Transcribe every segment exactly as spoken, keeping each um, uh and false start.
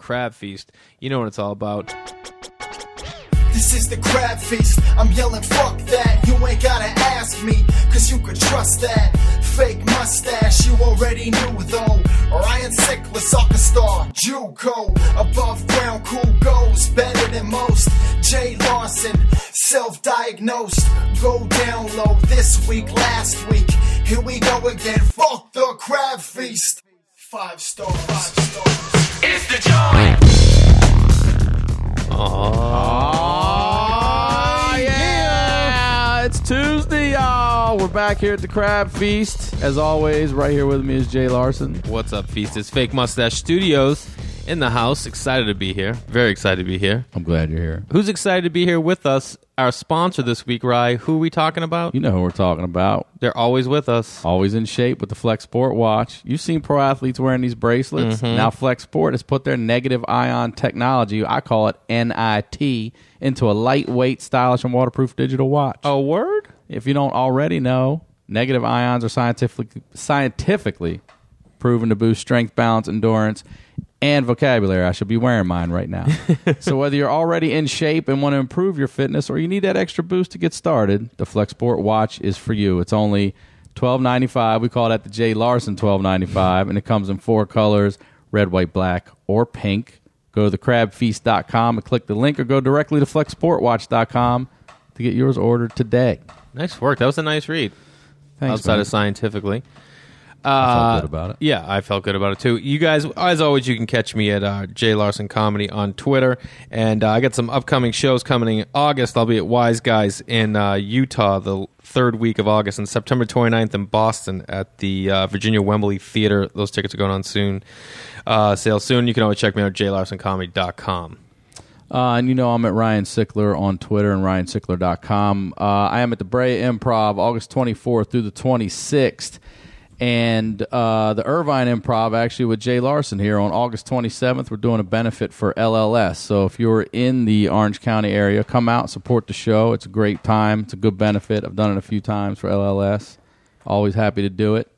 Crab Feast. You know what it's all about. This is the Crab Feast. I'm yelling, fuck that. You ain't gotta ask me, cause you could trust that. Fake mustache, you already knew though. Ryan Sickler, soccer star, Juco. Above ground, cool goes, better than most. Jay Larson, self-diagnosed. Go down low this week, last week. Here we go again, fuck the Crab Feast. Five stars, five stars. It's the joint. Oh, yeah. It's Tuesday, y'all. We're back here at the Crab Feast. As always, right here with me is Jay Larson. What's up, Feast? It's Fake Mustache Studios in the house. Excited to be here. Very excited to be here. I'm glad you're here. Who's excited to be here with us? Our sponsor this week, Rye. Who are we talking about? You know who we're talking about. They're always with us. Always in shape with the Flex Sport watch. You've seen pro athletes wearing these bracelets. Mm-hmm. Now Flex Sport has put their negative ion technology, I call it N I T, into a lightweight, stylish, and waterproof digital watch. A word? If you don't already know, negative ions are scientifically scientifically proven to boost strength, balance, endurance, and vocabulary. I should be wearing mine right now. So whether you're already in shape and want to improve your fitness, or you need that extra boost to get started, the FlexSport watch is for you. It's only twelve ninety-five. We call that the Jay Larson twelve ninety-five, and it comes in four colors: red, white, black, or pink. Go to the crab feast dot com and click the link, or go directly to flex sport watch dot com to get yours ordered today. Nice work. That was a nice read. Thanks, outside man. of scientifically. I felt Uh, good about it. Yeah, I felt good about it too. You guys, as always, you can catch me at uh, Jay Larson Comedy on Twitter, and uh, I got some upcoming shows coming in August. I'll be at Wise Guys in uh, Utah the third week of August, and September twenty-ninth in Boston at the uh, Virginia Wembley Theater. Those tickets are going on soon. Uh, sale soon. You can always check me out at jay larson comedy dot com. Uh, and you know I'm at Ryan Sickler on Twitter and ryan sickler dot com. Uh, I am at the Brea Improv August twenty-fourth through the twenty-sixth. And uh, the Irvine Improv, actually, with Jay Larson here on August twenty-seventh. We're doing a benefit for L L S. So if you're in the Orange County area, come out, support the show. It's a great time. It's a good benefit. I've done it a few times for L L S. Always happy to do it.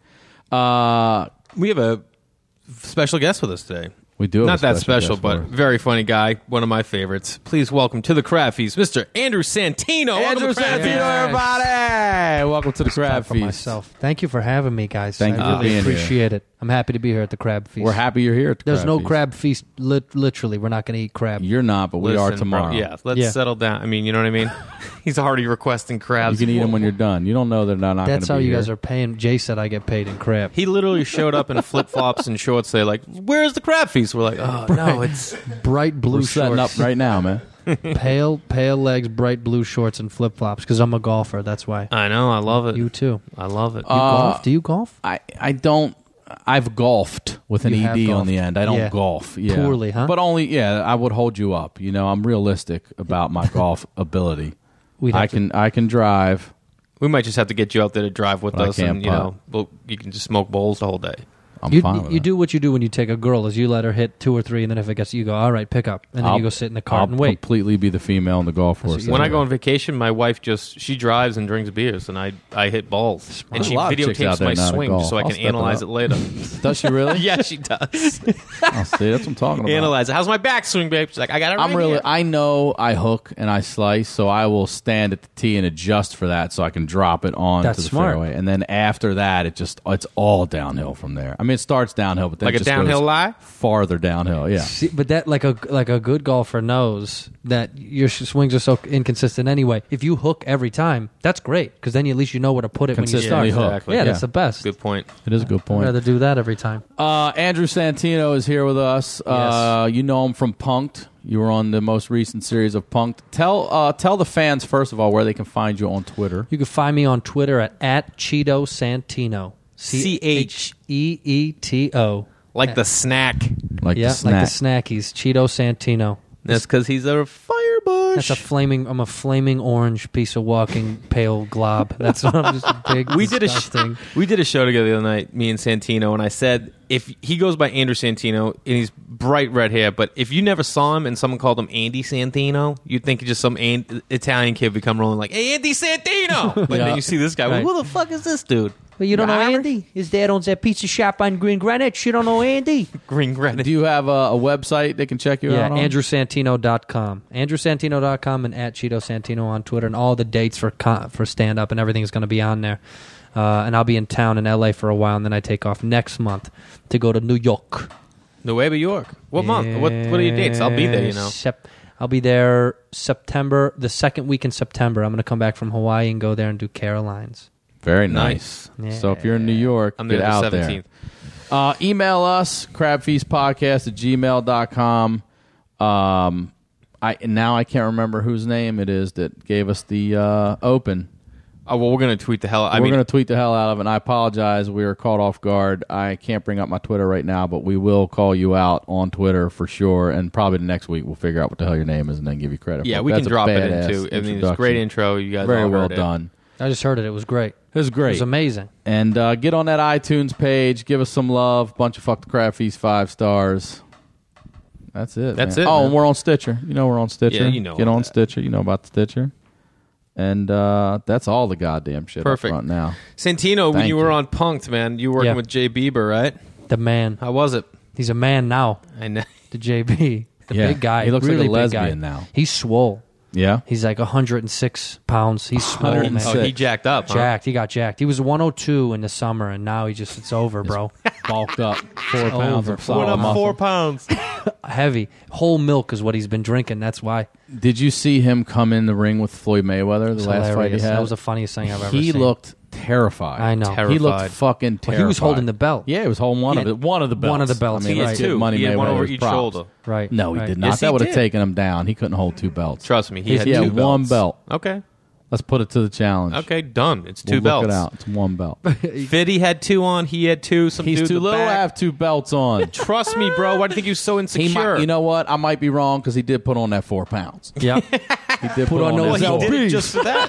Uh, We have a special guest with us today. we do have Not a that special, guest but for us. very funny guy. One of my favorites. Please welcome to the Crab Feast, Mister Andrew Santino. Welcome Andrew to the Crab Santino, Feast. Yes. everybody! Welcome to the Crab for Feast. myself. Thank you for having me, guys. Thank I you for really being here. appreciate it. I'm happy to be here at the Crab Feast. We're happy you're here at the There's Crab no Feast. Crab Feast. Lit- literally, we're not going to eat crab. You're not, but we are Listen, tomorrow. Bro, yeah, let's Yeah. settle down. I mean, you know what I mean? He's already requesting You crabs. can eat them when you're done. You don't know they're not, not going to be That's how you here. guys are paying. Jay said I get paid in crab. He literally showed up in flip flops and shorts. They're like, "Where's the Crab Feast?" We're like, "Oh no, it's Bright blue We're setting shorts. up right now, man. pale, pale legs, bright blue shorts, and flip flops. Because I'm a golfer. That's why. I know, I love it. You too. I love it. You golf? Do you golf? I, I don't. I've golfed with an You E have D on golfed. the end. I don't Yeah. golf. Yeah. Poorly, huh? But only, yeah, I would hold you up. You know, I'm realistic about my golf ability. We'd have I to- can I can drive. we might just have to get you out there to drive with But I us, can't and you putt. know, we'll, you can just smoke bowls the whole day. I'm You, fine with you that. do what you do when you take a girl is you let her hit two or three, and then if it gets, you go, all right, pick up. And then I'll- you go sit in the car I'll and wait. completely be the female in the golf what course. you When I anyway. go on vacation, my wife just she drives and drinks beers, and I I hit balls, and There's she a lot of chicks out videotapes there my not at swing golf. so I I'll can step it analyze up. it later. Does she really? Yeah, she does. Oh, see, that's what I'm talking about. Analyze it. How's my backswing, babe? She's like, I got it right I'm really. here. I know I hook and I slice, so I will stand at the tee and adjust for that, so I can drop it on That's to the smart. fairway, and then after that, it just it's all downhill from there. I mean, it starts downhill, but then Like it a just downhill goes lie? farther downhill. Yeah, See, but that like a like a good golfer knows that your sh- swings are so inconsistent anyway. If you hook every time, that's great because then at least you know where to put it when you Consistently start. hook. Exactly. Yeah, Yeah. that's the best. Good point. it is a good I'd point. rather do that every time. Uh, Andrew Santino is here with us. Uh, you know him from Punk'd. You were on the most recent series of Punk'd. Tell uh, tell the fans first of all where they can find you on Twitter. You can find me on Twitter at, at Cheeto Santino. C H E E T O. Like the snack. Like Yeah, the snack. like the snackies. Cheeto Santino. That's because he's a firebush. That's a flaming. I'm a flaming orange piece of walking pale glob. That's what I'm just a big. we did a sh- disgusting. we did a show together the other night, me and Santino, and I said if he goes by Andrew Santino and he's bright red hair, but if you never saw him and someone called him Andy Santino, you'd think he's just some an- Italian kid would come rolling like, "Hey, Andy Santino!" But Yeah. then you see this guy, Right. who the fuck is this dude? Well, you don't You're know Irish? Andy? His dad owns that pizza shop on Green Greenwich. You don't know Andy? Green Granite. Do you have a, a website they can check you Yeah, out on? andrew santino dot com. andrew santino dot com and at Cheeto Santino on Twitter. And all the dates for con- for stand-up and everything is going to be on there. Uh, and I'll be in town in L A for a while, and then I take off next month to go to New York. Nueva York. What month? What What are your dates? I'll be there, you know. Sep- I'll be there September, the second week in September. I'm going to come back from Hawaii and go there and do Carolines. Very nice. Nice. So if you're in New York, I'm get there the out seventeenth. there. Uh, email us, crabfeastpodcast at gmail dot com. Um, I, now I can't remember whose name it is that gave us the uh, open. Oh, well, we're going to tweet the hell. I We're mean, going to tweet the hell out of it, and I apologize. We were caught off guard. I can't bring up my Twitter right now, but we will call you out on Twitter for sure, and probably the next week we'll figure out what the hell your name is and then give you credit yeah, for it. we That's can a drop it badass in, too. I mean, it's a introduction. great intro. You guys Very all well heard it. done. I just heard it. It was great. It was great. It was amazing. And uh, get on that iTunes page. Give us some love. Bunch of Fuck the Crab Feast five stars. That's it. That's man. it, Oh, man. and we're on Stitcher. You know we're on Stitcher. Yeah, you know Get all on that. Stitcher. You know about the Stitcher. And uh, that's all the goddamn shit Perfect. up front now. Santino, when Thank you were you. on Punked, man, you were working Yeah. with Jay Bieber, right? The man. How was it? He's a man now. I know. The J B. The Yeah. big guy. He looks like a really big lesbian guy. now. He's swole. Yeah. He's like one hundred six pounds. He's swole, man. one hundred six. Oh, he jacked up, huh? Jacked. He got jacked. He was one oh two in the summer, and now he just, it's over, bro. Bulked up. Four pounds Over. of solid Went up muscle. pounds. Heavy. Whole milk is what he's been drinking. That's why. Did you see him come in the ring with Floyd Mayweather the It's last fight he hilarious. had? That was the funniest thing I've ever he seen. looked terrified. I know. Terrified. He looked fucking terrified. Well, he was holding the belt. Yeah, he was holding one He of had it. One of the belts. one of the belts, I mean, He let's had give two. Money He had one Mayweather over his each props. shoulder. Right. No, he right. did not. Yes, he that would have did. taken him down. He couldn't hold two belts. Trust me, he He had had two belts. one belt. Okay. Let's put it to the challenge. Okay, done. It's two We'll belts. Look it out. It's one belt. Fitty had two on. He had two. Some He's dude too in the little to back. have two belts on. Trust me, bro. Why do you think he was so He insecure? might, you know what? I might be wrong because he did put on that four pounds. Yeah. He did put, on on, those that well, he four did it pounds. just for that.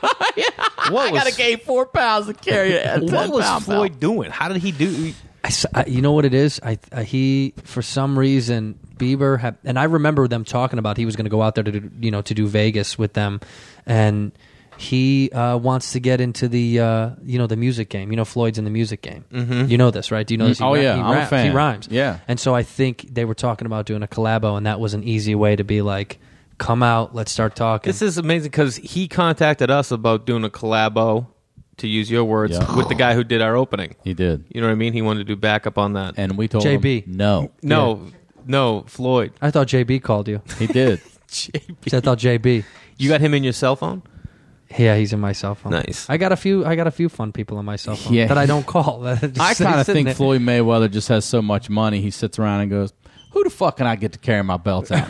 What was, gain four pounds to carry it. what was Floyd doing? How did he do? I s- I- you know what it is? I, I he for some reason Bieber had, and I remember them talking about he was going to go out there to do, you know to do Vegas with them, and he uh, wants to get into the uh, you know the music game. You know Floyd's in the music game. Mm-hmm. You know this, right? Do you know this? He Oh, ra- yeah. he I'm a raps, fan. He rhymes. Yeah. And so I think they were talking about doing a collabo, and that was an easy way to be like, come out, let's start talking. This is amazing because he contacted us about doing a collabo, to use your words, Yeah. with the guy who did our opening. He did. You know what I mean? He wanted to do backup on that. And we told J B. him no. no, no, Floyd. I thought J B called you. He did. J B. I thought J B. You got him in your cell phone? Yeah, he's in my cell phone. Nice. I got a few. I got a few fun people on my cell phone Yeah. that I don't call. That just I kind of sitting think there. Floyd Mayweather just has so much money. He sits around and goes, "Who the fuck can I get to carry my belts out?"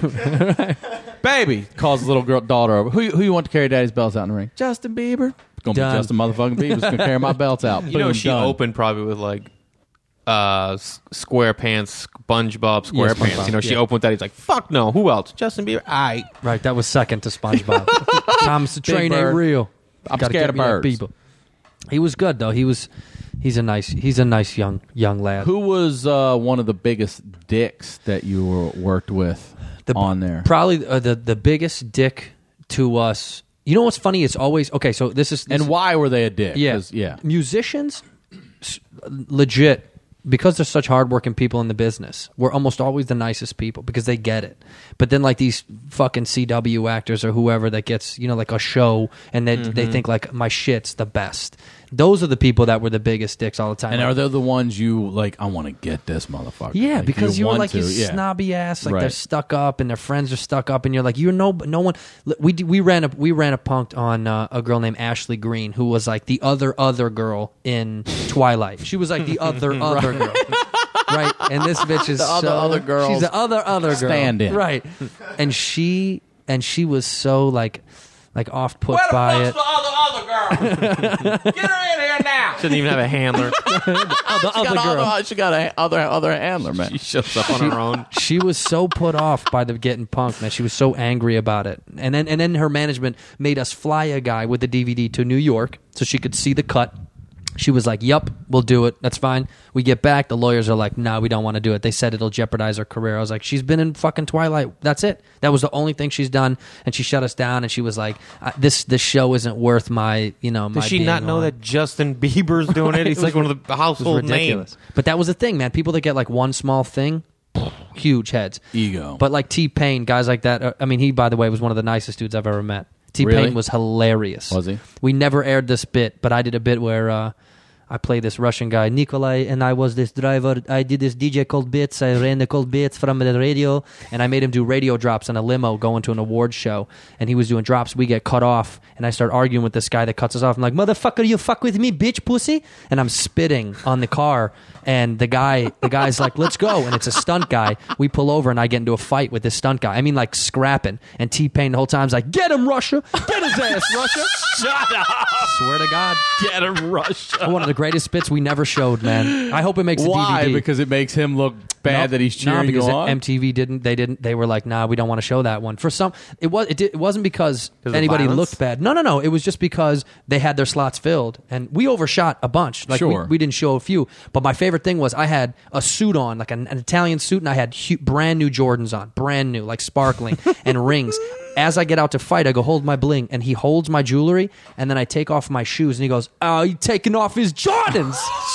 Baby calls his little girl daughter over. Who who you want to carry Daddy's belts out in the ring? Justin Bieber. It's gonna Done. be Justin motherfucking Bieber's gonna carry my belts out. You know, Boom, she done. opened probably with like uh, S- SquarePants, SpongeBob Yeah, SquarePants. SpongeBob, you know, she yeah. opened with that. He's like, "Fuck no, who else? Justin Bieber." I Right, that was second to SpongeBob. Thomas the Train Bird. ain't real. I'm Gotta scared get of me that birds. Bieber. He was good though. He was. He's a nice. He's a nice young young lad. Who was uh, one of the biggest dicks that you were worked with The- on there? Probably uh, the the biggest dick to us. You know what's funny? It's always okay. So this is this And is- why were they a dick? Yeah, 'Cause- yeah. Musicians, s- legit, because they're such hardworking people in the business. We're almost always the nicest people because they get it. But then, like these fucking C W actors or whoever that gets, you know, like a show, and they they think like my shit's the best. Those are the people that were the biggest dicks all the time. And Like, are they the ones you like? I want to get this motherfucker. yeah, Like, because you were want like to, you yeah. snobby ass, like they're Right. stuck up and their friends are stuck up, and you're like you're no no one. We d- we ran a we ran a punked on uh, a girl named Ashley Green who was like the other other girl in Twilight. She was like the other other girl, right? And this bitch is The other so, other girl's She's the other other girl, stand-in. right? And she and she was so like like off put by it. other other girl? Get her in here now. shouldn't even have a handler. The other girl. She got a other other handler, man. She shows up on her own. She was so put off by the getting punked, man. She was so angry about it. And then and then her management made us fly a guy with the D V D to New York so she could see the cut. She was like, yup, we'll do it. That's fine. We get back. The lawyers are like, no, nah, we don't want to do it. They said it'll jeopardize her career. I was like, she's been in fucking Twilight. That's it. That was the only thing she's done. And she shut us down. And she was like, this this show isn't worth my, you know, my Does she being not know on. that Justin Bieber's doing it? He's It like was- one of the It was household ridiculous. names. But that was the thing, man. People that get like one small thing, huge heads. Ego. But like T-Pain, guys like that. uh, I mean, he, by the way, was one of the nicest dudes I've ever met. T-Pain Really? was hilarious. Was he? We never aired this bit, but I did a bit where uh, I played this Russian guy, Nikolai, and I was this driver. I did this D J called Bits. I ran the cold bits from the radio, and I made him do radio drops in a limo going to an award show. And he was doing drops. We get cut off, and I start arguing with this guy that cuts us off. I'm like, motherfucker, you fuck with me, bitch, pussy. And I'm spitting on the car, and the guy, the guy's like, let's go. And it's a stunt guy. We pull over, and I get into a fight with this stunt guy. I mean, like scrapping. And T-Pain the whole time's like, get him, Russia. Get his ass, Russia. Shut up! Swear to God. Get him, Russia. One of the greatest bits we never showed, man. I hope it makes a Why? D V D. Because it makes him look bad Nope. that he's cheering no, because you on? M T V didn't. They didn't. They were like, nah, we don't want to show that one. For some, it was. It, did, it wasn't because of anybody violence? looked bad. No, no, no. It was just because they had their slots filled, and we overshot a bunch. Like Sure. we, we didn't show a few. But my favorite thing was I had a suit on, like an, an Italian suit, and I had hu- brand new Jordans on, brand new, like sparkling, and rings. As I get out to fight, I go, hold my bling, and he holds my jewelry, and then I take off my shoes, and he goes, oh, you taking off his Jordans.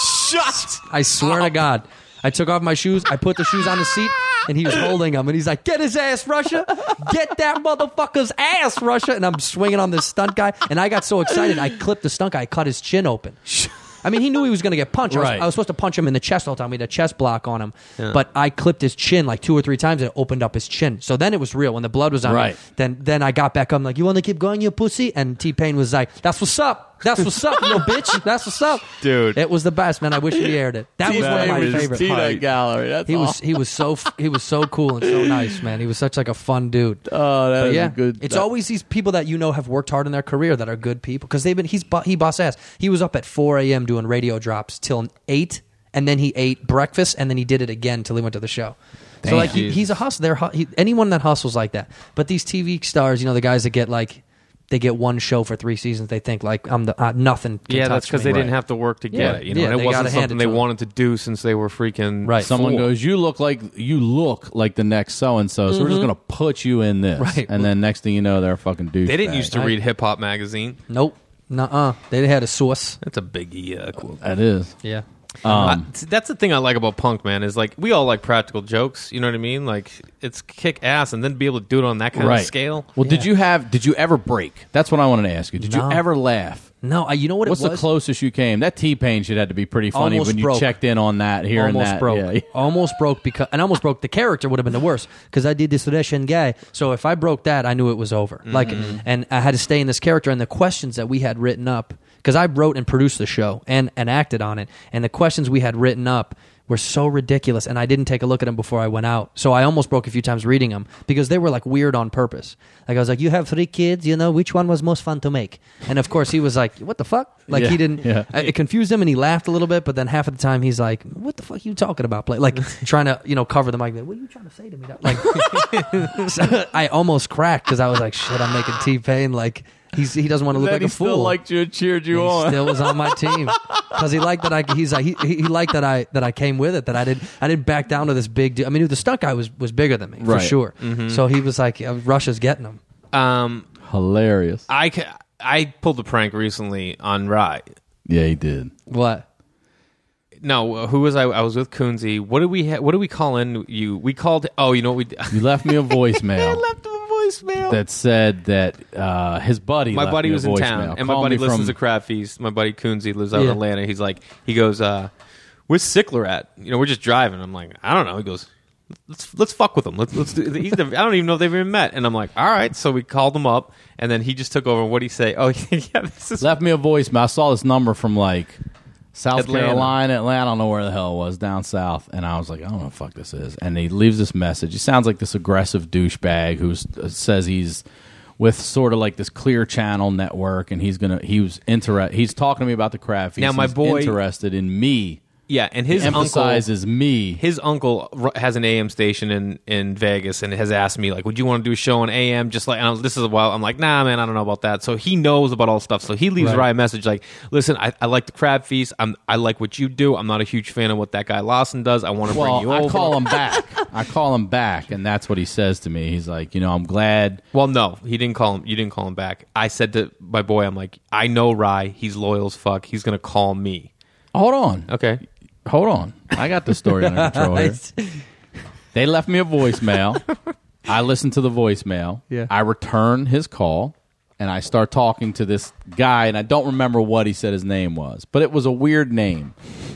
Shut! I swear to God. I took off my shoes, I put the shoes on the seat, and he was holding them, and he's like, get his ass, Russia. Get that motherfucker's ass, Russia. And I'm swinging on this stunt guy, and I got so excited, I clipped the stunt guy, I cut his chin open. I mean, he knew he was going to get punched. I, was, Right. I was supposed to punch him in the chest all the time. We had a chest block on him. But I clipped his chin like two or three times, and it opened up his chin. So then it was real. When the blood was on Right. him, then, then I got back up. I'm like, you want to keep going, you pussy? And T-Pain was like, that's what's up. That's what's up, you little bitch. That's what's up. Dude. It was the best, man. I wish we aired it. That was one of my T-Pain was favorite. T-Nut Gallery. That's He was awesome. he was so he was so cool and so nice, man. He was such like a fun dude. Oh, that But is yeah, a good. it's that- always these people that you know have worked hard in their career that are good people because they've been. He's bu- he boss ass. He was up at four a.m. doing radio drops till eight, and then he ate breakfast, and then he did it again till he went to the show. So Damn. like he, he's a hustler. They're, hu- he, anyone that hustles like that. But these T V stars, you know, the guys that get like. They get one show for three seasons. They think like I'm the uh, nothing. Can Yeah, touch that's because me. they didn't have to work to get Yeah. it. You know, Yeah, and they it wasn't gotta hand something it they to 'em. wanted to do since they were freaking Right. Someone four. goes, you look like you look like the next so and so, so we're just gonna put you in this, Right. and then next thing you know, they're a fucking douche. They didn't used to Right. read Hip Hop magazine. Nope. Nuh-uh. They had a source. That's a biggie. Uh, cool. That is. Yeah. Um, I- that's the thing I like about punk, man. Is like we all like practical jokes. You know what I mean? Like it's kick ass, and then be able to do it on that kind right. of scale. Well, did Yeah. you have? Did you ever break? That's what I wanted to ask you. Did No. you ever laugh? No, I, you know what What's it was? the closest you came? That T-Pain shit had to be pretty funny Almost when you broke. checked in on that here almost and that. broke. Yeah. Almost broke because and almost broke. The character would have been the worst because I did this Russian guy. So if I broke that, I knew it was over. Like, and I had to stay in this character and the questions that we had written up because I wrote and produced the show and and acted on it. And the questions we had written up were so ridiculous, and I didn't take a look at them before I went out. So I almost broke a few times reading them because they were like weird on purpose. Like I was like, "You have three kids, you know, which one was most fun to make?" And of course, he was like, "What the fuck?" Like Yeah, he didn't. yeah. I- It confused him, and he laughed a little bit. But then half of the time, he's like, "What the fuck are you talking about?" Like, like trying to you know cover the mic. Like, what are you trying to say to me? Like, so I almost cracked because I was like, "Shit, I'm making T-Pain like." He's, he doesn't want to look Then like he a fool. still liked you and cheered you he on. still was on my team because he liked that I. He's like he, he he liked that I that I came with it. That I didn't I didn't back down to this big dude. I mean, the stunt guy was was bigger than me for Right. sure. So he was like, uh, Russia's getting him. Um, Hilarious. I ca- I pulled a prank recently on Rye. Yeah, he did. What? No, who was I? I was with Coonsy. What did we? Ha- what did we call in? You? We called. Oh, you know what we? d- You left me a voicemail. I left him a voicemail. that said that uh, his buddy, my left buddy me a was in voicemail. town, and my Called buddy me listens from- to Crab Feast. My buddy Coonsy lives out Yeah. in Atlanta. He's like, he goes, uh, "Where's Sickler at?" You know, we're just driving. I'm like, I don't know. He goes, "Let's let's fuck with him. Let's let's do." He's never, I don't even know if they've even met. And I'm like, all right. So we called him up, and then he just took over. And what did he say? Oh yeah, this is left me a voicemail. I saw this number from like South Atlanta. Carolina, Atlanta. I don't know where the hell it was, down south. And I was like, I don't know what the fuck this is. And he leaves this message. He sounds like this aggressive douchebag who uh, says he's with sort of like this Clear Channel network, and he's gonna he was inter- he's talking to me about the Crab Feast. Now, my He's boy- interested in me. Yeah, and his he uncle emphasizes me. His uncle r- has an A M station in, in Vegas and has asked me, like, would you want to do a show on A M? Just like, and I was, this is a while. I'm like, nah, man, I don't know about that. So he knows about all stuff. So he leaves Right. Rye a message like, listen, I, I like the Crab Feast. I'm, I like what you do. I'm not a huge fan of what that guy Lawson does. I want to well, bring you I over. call him back. I call him back, and that's what he says to me. He's like, you know, I'm glad. Well, no, he didn't call him. You didn't call him back. I said to my boy, I'm like, I know Rye. He's loyal as fuck. He's going to call me. Hold on. Okay. Hold on. I got the story under control here. They left me a voicemail. I listened to the voicemail. Yeah. I return his call, and I start talking to this guy, and I don't remember what he said his name was, but it was a weird name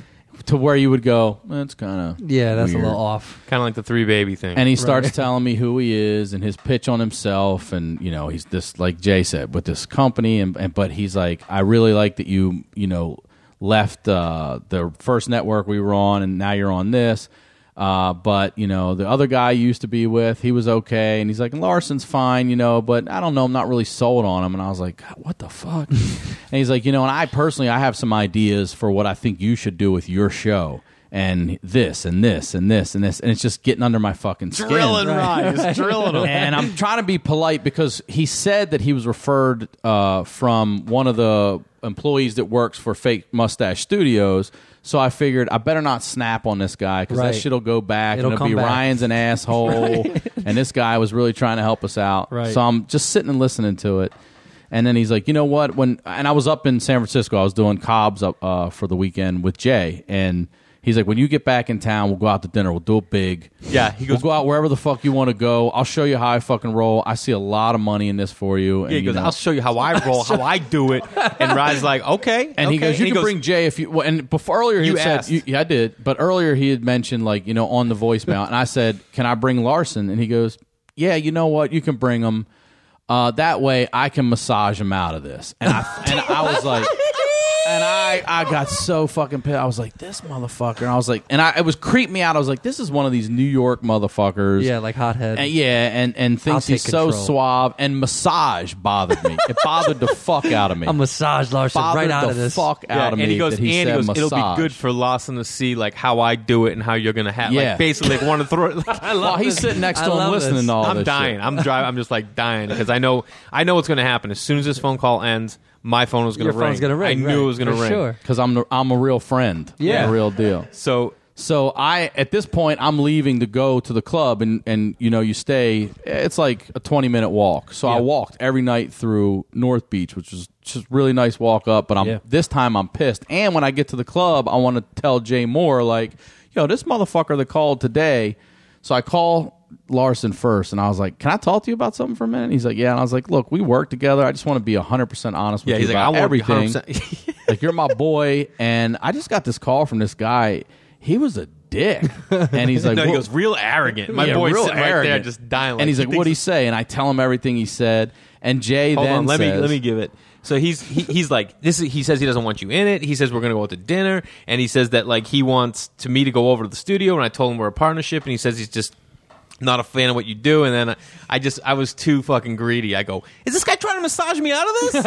to where you would go, that's kind of Yeah, that's weird. a little off. Kind of like the Three Baby thing. And he starts Right. telling me who he is and his pitch on himself, and you know he's this, like Jay said, with this company, and, and but he's like, I really like that you you know left uh, the first network we were on, and now you're on this. Uh, but you know the other guy you used to be with, he was okay, and he's like, Larson's fine, you know, but I don't know, I'm not really sold on him. And I was like, God, what the fuck? And he's like, you know, and I personally, I have some ideas for what I think you should do with your show. And this and this and this and this, and it's just getting under my fucking skin. drilling Rye. Just drilling him. And I'm trying to be polite because he said that he was referred uh, from one of the employees that works for Fake Mustache Studios. So I figured I better not snap on this guy because Right. that shit'll go back It'll and it'll come be back. Ryan's an asshole. And this guy was really trying to help us out. Right. So I'm just sitting and listening to it. And then he's like, you know what? When and I was up in San Francisco, I was doing Cobb's up uh, for the weekend with Jay, and he's like, when you get back in town, we'll go out to dinner. We'll do it big. Yeah, he goes- we'll go out wherever the fuck you want to go. I'll show you how I fucking roll. I see a lot of money in this for you. And, Yeah, he you goes, know- I'll show you how I roll, how I do it. And Rye's like, okay. And he okay. goes, you can bring Jay if you. Well, and before earlier he You had said, asked. you, yeah, I did. But earlier he had mentioned, like, you know, on the voicemail, and I said, can I bring Larson? And he goes, yeah, you know what, you can bring him. Uh, that way I can massage him out of this. And I and I was like. And I, I got so fucking pissed. I was like, this motherfucker. And I was like, and I, it was creeped me out. I was like, this is one of these New York motherfuckers. Yeah, like hothead. And yeah, and, and thinks I'll he's take so control. suave. And massage bothered me. It bothered the fuck out of me. A massage Larson bothered right out the of this. fuck Yeah, out of and me he goes, that he and he said goes, it'll massage. be good for Lawson to see like how I do it and how you're gonna have. Yeah. Like basically, like want to throw. Like, I While he's sitting next I to him love listening this. to all I'm this dying. shit. I'm driving. I'm just like dying because I know I know what's gonna happen as soon as this phone call ends. My phone was gonna Your ring. phone's gonna ring. I knew right, it was gonna for ring. Sure. Because I'm, the- I'm a real friend. Yeah. I'm a real deal. So So I, at this point, I'm leaving to go to the club, and, and you know, you stay. It's like a twenty minute walk. So I Yeah. walked every night through North Beach, which was just really nice walk up. But I'm Yeah. this time I'm pissed. And when I get to the club, I want to tell Jay Moore, like, yo, this motherfucker that called today. So I call Larson first, and I was like, can I talk to you about something for a minute? And he's like, yeah. And I was like, look, we work together. I just want to be one hundred percent honest with yeah, you he's like, I about want everything. one hundred percent Like, you're my boy, and I just got this call from this guy. He was a dick, and he's like, no, he "Well," goes real arrogant. My yeah, boy's real sitting right there, arrogant. just dying. and he's like, thinks "What'd he say?" And I tell him everything he said, and Jay Hold then on, let says, me let me give it. So he's he, he's like this. Is, he says he doesn't want you in it. He says we're gonna go out to dinner, and he says that like he wants to me to go over to the studio, and I told him we're a partnership, and he says he's just not a fan of what you do. And then I, I just I was too fucking greedy. I go, is this guy trying to massage me out of this?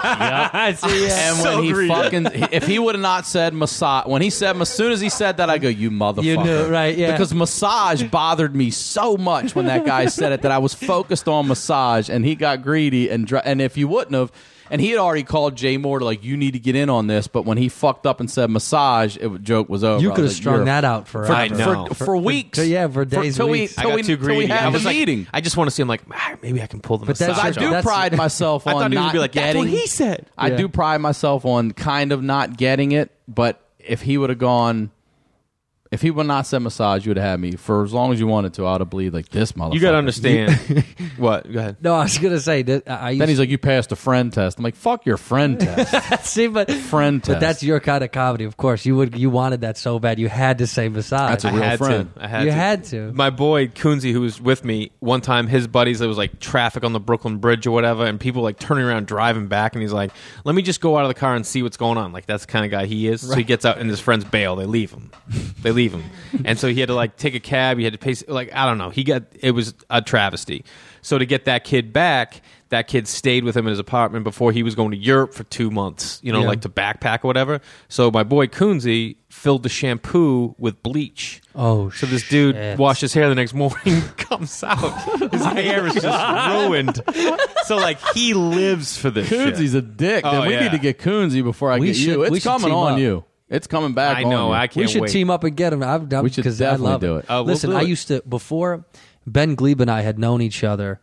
I see. Yeah. And So when he greedy. fucking, if he would have not said massage, when he said, as soon as he said that, I go, you motherfucker. You knew, right, yeah. Because massage bothered me so much when that guy said it that I was focused on massage, and he got greedy. And dr- and if you wouldn't have, and he had already called Jay Moore to like, you need to get in on this. But when he fucked up and said massage, it joke was over. You I could have was like, strung you're- that out for for, I know. for, for weeks. Yeah, for days, till we, weeks. I till got we, too till we greedy. had I was the like, meeting. I just want to see. I'm like, ah, maybe I can pull the But that's- massage. I do off. that's- pride myself I on thought he was not gonna be like, that's getting. what he said. I Yeah. do pride myself on kind of not getting it, but if he would have gone, if he would not said massage, you would have had me for as long as you wanted to. I would have believed like this motherfucker. You got to understand. What? Go ahead. No, I was gonna say that I used Then he's like, you passed a friend test. I'm like, fuck your friend test. see, but Friend but test. that's your kind of comedy. Of course, you would you wanted that so bad you had to say massage. That's a I real had friend. to. I had You to. had to. My boy Kunzi, who was with me one time, his buddies, there was like traffic on the Brooklyn Bridge or whatever, and people like turning around driving back, and he's like, "Let me just go out of the car and see what's going on." Like that's the kind of guy he is. So he gets out, and his friends bail. They leave him. They leave him. And so he had to like take a cab. He had to pay like I don't know. He got it was a travesty. So to get that kid back, that kid stayed with him in his apartment before he was going to Europe for two months. You know, Yeah. like to backpack or whatever. So my boy Kunzi filled the shampoo with bleach. Oh, So this dude shit. washed his hair the next morning, comes out, his hair is just ruined. So like he lives for this shit. Coonsy's a dick. Oh, Then we yeah. need to get Coonsy before I We get should- you. we It's should coming team on up. you. It's coming back I on know. you. I We can't should wait. team up and get him. I've, I've, We should 'cause I definitely love do it. Oh, we'll Listen, do I it. used to before Ben Glebe and I had known each other.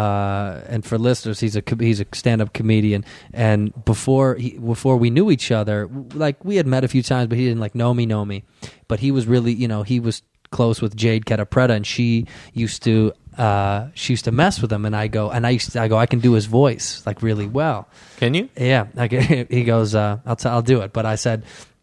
Uh, and for listeners, he's a co- he's a stand-up comedian. And before he, before we knew each other, like we had met a few times, but he didn't like know me, know me. But he was really, you know, he was close with Jade Catapretta, and she used to uh, she used to mess with him. And I go, and I used to, I go, I can do his voice like really well. Can you? Yeah, like, he goes, uh, I'll t- I'll do it. But I said,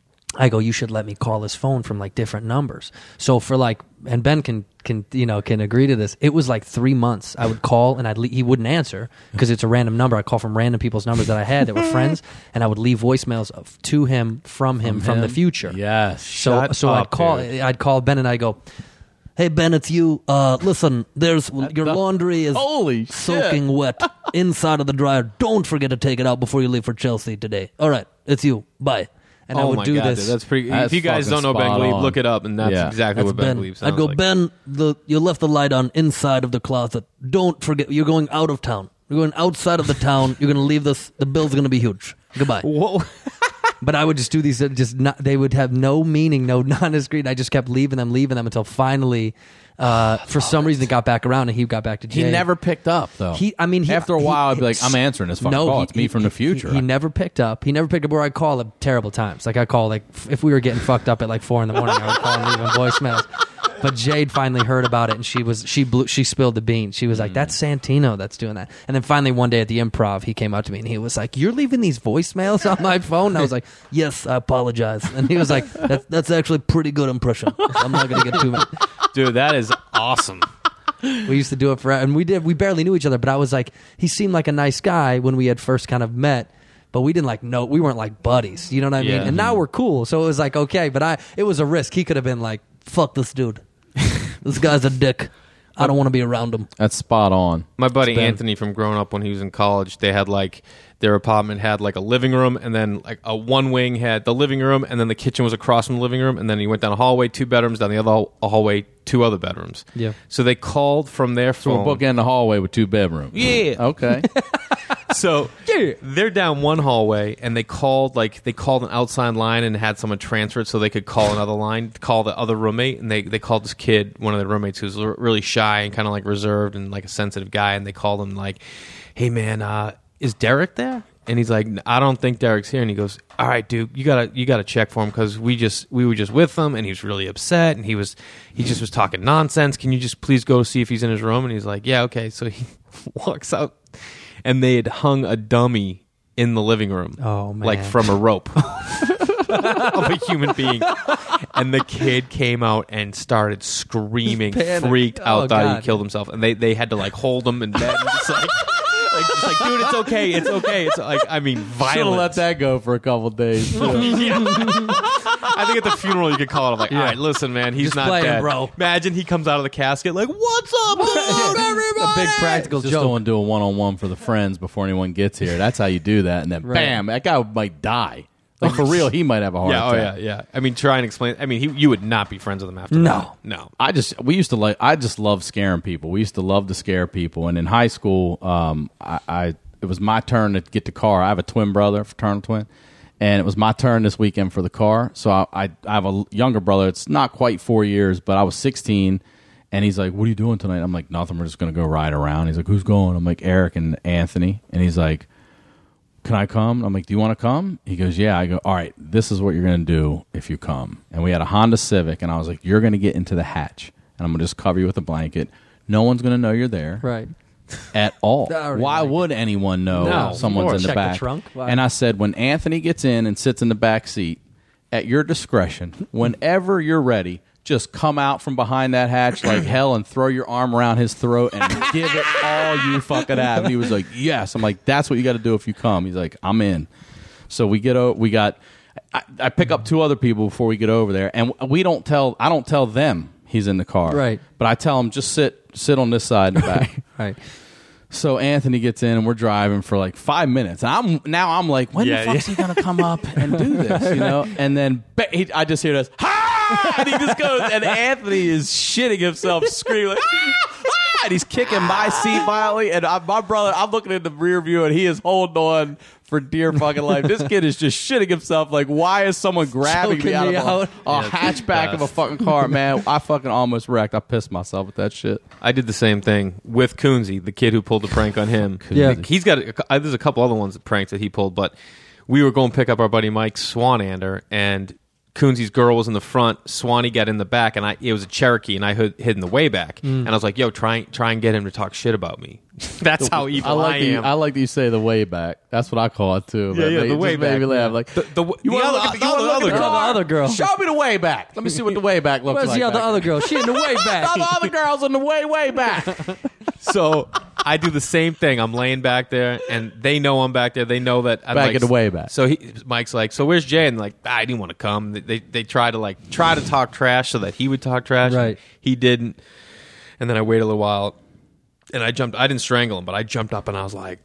I go, you should let me call his phone from like different numbers. So for like, and Ben can can you know can agree to this. It was like three months. I would call and I'd le- he wouldn't answer because it's a random number. I call from random people's numbers that I had that were friends, and I would leave voicemails of, to him from him from, the him? future. Yes. So Shut so up, I'd call dude. I'd call Ben and I go, hey Ben, it's you. Uh, listen, there's your laundry is Holy shit. soaking wet inside of the dryer. Don't forget to take it out before you leave for Chelsea today. All right, it's you. Bye. And I oh would my do God, this. dude, that's pretty. That's if you guys fucking don't know Ben spot Glebe, on. look it up, and that's Yeah. exactly That's what Ben, Ben. Glebe sounds I'd go, like. Ben, the you left the light on inside of the closet. Don't forget, you're going out of town. You're going outside of the town. You're going to leave this. The bill's going to be huge. Goodbye. Whoa. But I would just do these. that Just not. They would have no meaning, no non-discrete. I just kept leaving them, leaving them until finally, uh, for some reason, it got back around, and he got back to Jay. He never picked up, though. He, I mean, he, after a he- while, I'd be he- like, I'm answering this fucking no, call. he- It's me he- from the he- future. He, never picked up. He never picked up where I call at terrible times. Like I call like f- if we were getting fucked up at like four in the morning, I would call and leave him voicemails. But Jade finally heard about it, and she was she blew she spilled the beans. She was like, "That's Santino that's doing that." And then finally one day at the Improv, he came up to me and he was like, "You're leaving these voicemails on my phone?" And I was like, "Yes, I apologize." And he was like, "That's that's actually a pretty good impression. I'm not going to get too mad." Dude, that is awesome. We used to do it for, and we did. We barely knew each other, but I was like, he seemed like a nice guy when we had first kind of met, but we didn't like know. We weren't like buddies, you know what I mean? Yeah. And now we're cool, so it was like okay, but I, it was a risk. He could have been like, "Fuck this dude, this guy's a dick. I don't want to be around him." That's spot on. My buddy Ben. Anthony from growing up when he was in college, they had like their apartment had like a living room, and then like a one wing had the living room, and then the kitchen was across from the living room, and then he went down a hallway, two bedrooms, down the other hall- a hallway, two other bedrooms. Yeah. So they called from their So phone. we're bookend the hallway with two bedrooms. Yeah. Okay. So they're down one hallway, and they called like they called an outside line and had someone transfer it so they could call another line, call the other roommate, and they they called this kid, one of the roommates who's r- really shy and kind of like reserved and like a sensitive guy, and they called him like, "Hey man, uh, is Derek there?" And he's like, "I don't think Derek's here." And he goes, "All right, dude, you gotta you gotta check for him because we just we were just with him, and he was really upset, and he was he just was talking nonsense. Can you just please go see if he's in his room?" And he's like, "Yeah, okay." So he walks out, and they had hung a dummy in the living room, Oh, man. like from a rope of a human being, and the kid came out and started screaming, Panic. freaked out, Oh, thought God. he killed himself, and they they had to like hold him in bed, and just like. Like, just like, dude, it's okay, it's okay. It's like, I mean, Should have violent. let that go for a couple days. too. I think at the funeral you could call it. I'm like, all right, listen, man, he's Just not play him, dead, bro. Imagine he comes out of the casket like, "What's up, What's up, everybody?" A big practical Just joke. don't do a one on one for the friends before anyone gets here. That's how you do that. And then Right. bam, that guy might die. Like for real, he might have a heart Yeah, oh attack. yeah, yeah. I mean, try and explain. I mean, he, you would not be friends with him after No. that. No. I just we used to like I just love scaring people. We used to love to scare people. And in high school, um, I, I it was my turn to get the car. I have a twin brother, a fraternal twin, and it was my turn this weekend for the car. So I, I I have a younger brother. It's not quite four years, but I was sixteen, and he's like, "What are you doing tonight?" I'm like, "Nothing. We're just gonna go ride around." He's like, "Who's going?" I'm like, "Eric and Anthony," and he's like, "Can I come?" I'm like, "Do you want to come?" He goes, "Yeah." I go, "All right, this is what you're going to do if you come." And we had a Honda Civic, and I was like, "You're going to get into the hatch, and I'm going to just cover you with a blanket. No one's going to know you're there Right. at all. I already Why like would anyone know No, someone's of in the course. Check the back?" trunk. Why? And I said, "When Anthony gets in and sits in the back seat, at your discretion, whenever you're ready, just come out from behind that hatch like hell and throw your arm around his throat and give it all you fucking have." And he was like, "Yes." I'm like, "That's what you got to do if you come." He's like, "I'm in." So we get out. We got. I, I pick up two other people before we get over there, and we don't tell. I don't tell them he's in the car, Right. But I tell him just sit sit on this side in the back. Right. So Anthony gets in, and we're driving for like five minutes. And I'm now I'm like, when Yeah, the fuck's yeah. he gonna come up and do this? You know? And then ba- he, I just hear this, ha! And he just goes, and Anthony is shitting himself, screaming, like, ah! Ah! And he's kicking my seat violently. And I, my brother, I'm looking in the rear view, and he is holding on for dear fucking life. This kid is just shitting himself. Like, why is someone grabbing Choking me out me of a, out. a Yeah, hatchback of a best. fucking car, man? I fucking almost wrecked. I pissed myself with that shit. I did the same thing with Coonsy, the kid who pulled the prank on him. Yeah. He's got a, uh, there's a couple other ones that pranks that he pulled, but we were going to pick up our buddy Mike Swanander, and Coonsy's girl was in the front. Swanee got in the back, and I it was a Cherokee, and I hid, hid in the way back. Mm. And I was like, "Yo, try try and get him to talk shit about me." That's how evil I I, like that you, am. I like that you say the way back. That's what I call it too. Yeah, man. yeah, It the just way made back, me laugh. yeah. Like The- the- you the wanna other- look at the, the you wanna other- look at other the girl. car? The other girl. Show me the way back. Let me see what the way back looks Where's like. the other, back other there. girl? She in the way back. All the other girls in the way way back. So I do the same thing. I'm laying back there, and they know I'm back there. They know that I'm Back like, in the way back. So he, Mike's like, "So where's Jay?" And like, ah, I didn't want to come. They, they they try to like try to talk trash so that he would talk trash. Right. He didn't. And then I waited a little while, and I jumped. I didn't strangle him, but I jumped up and I was like,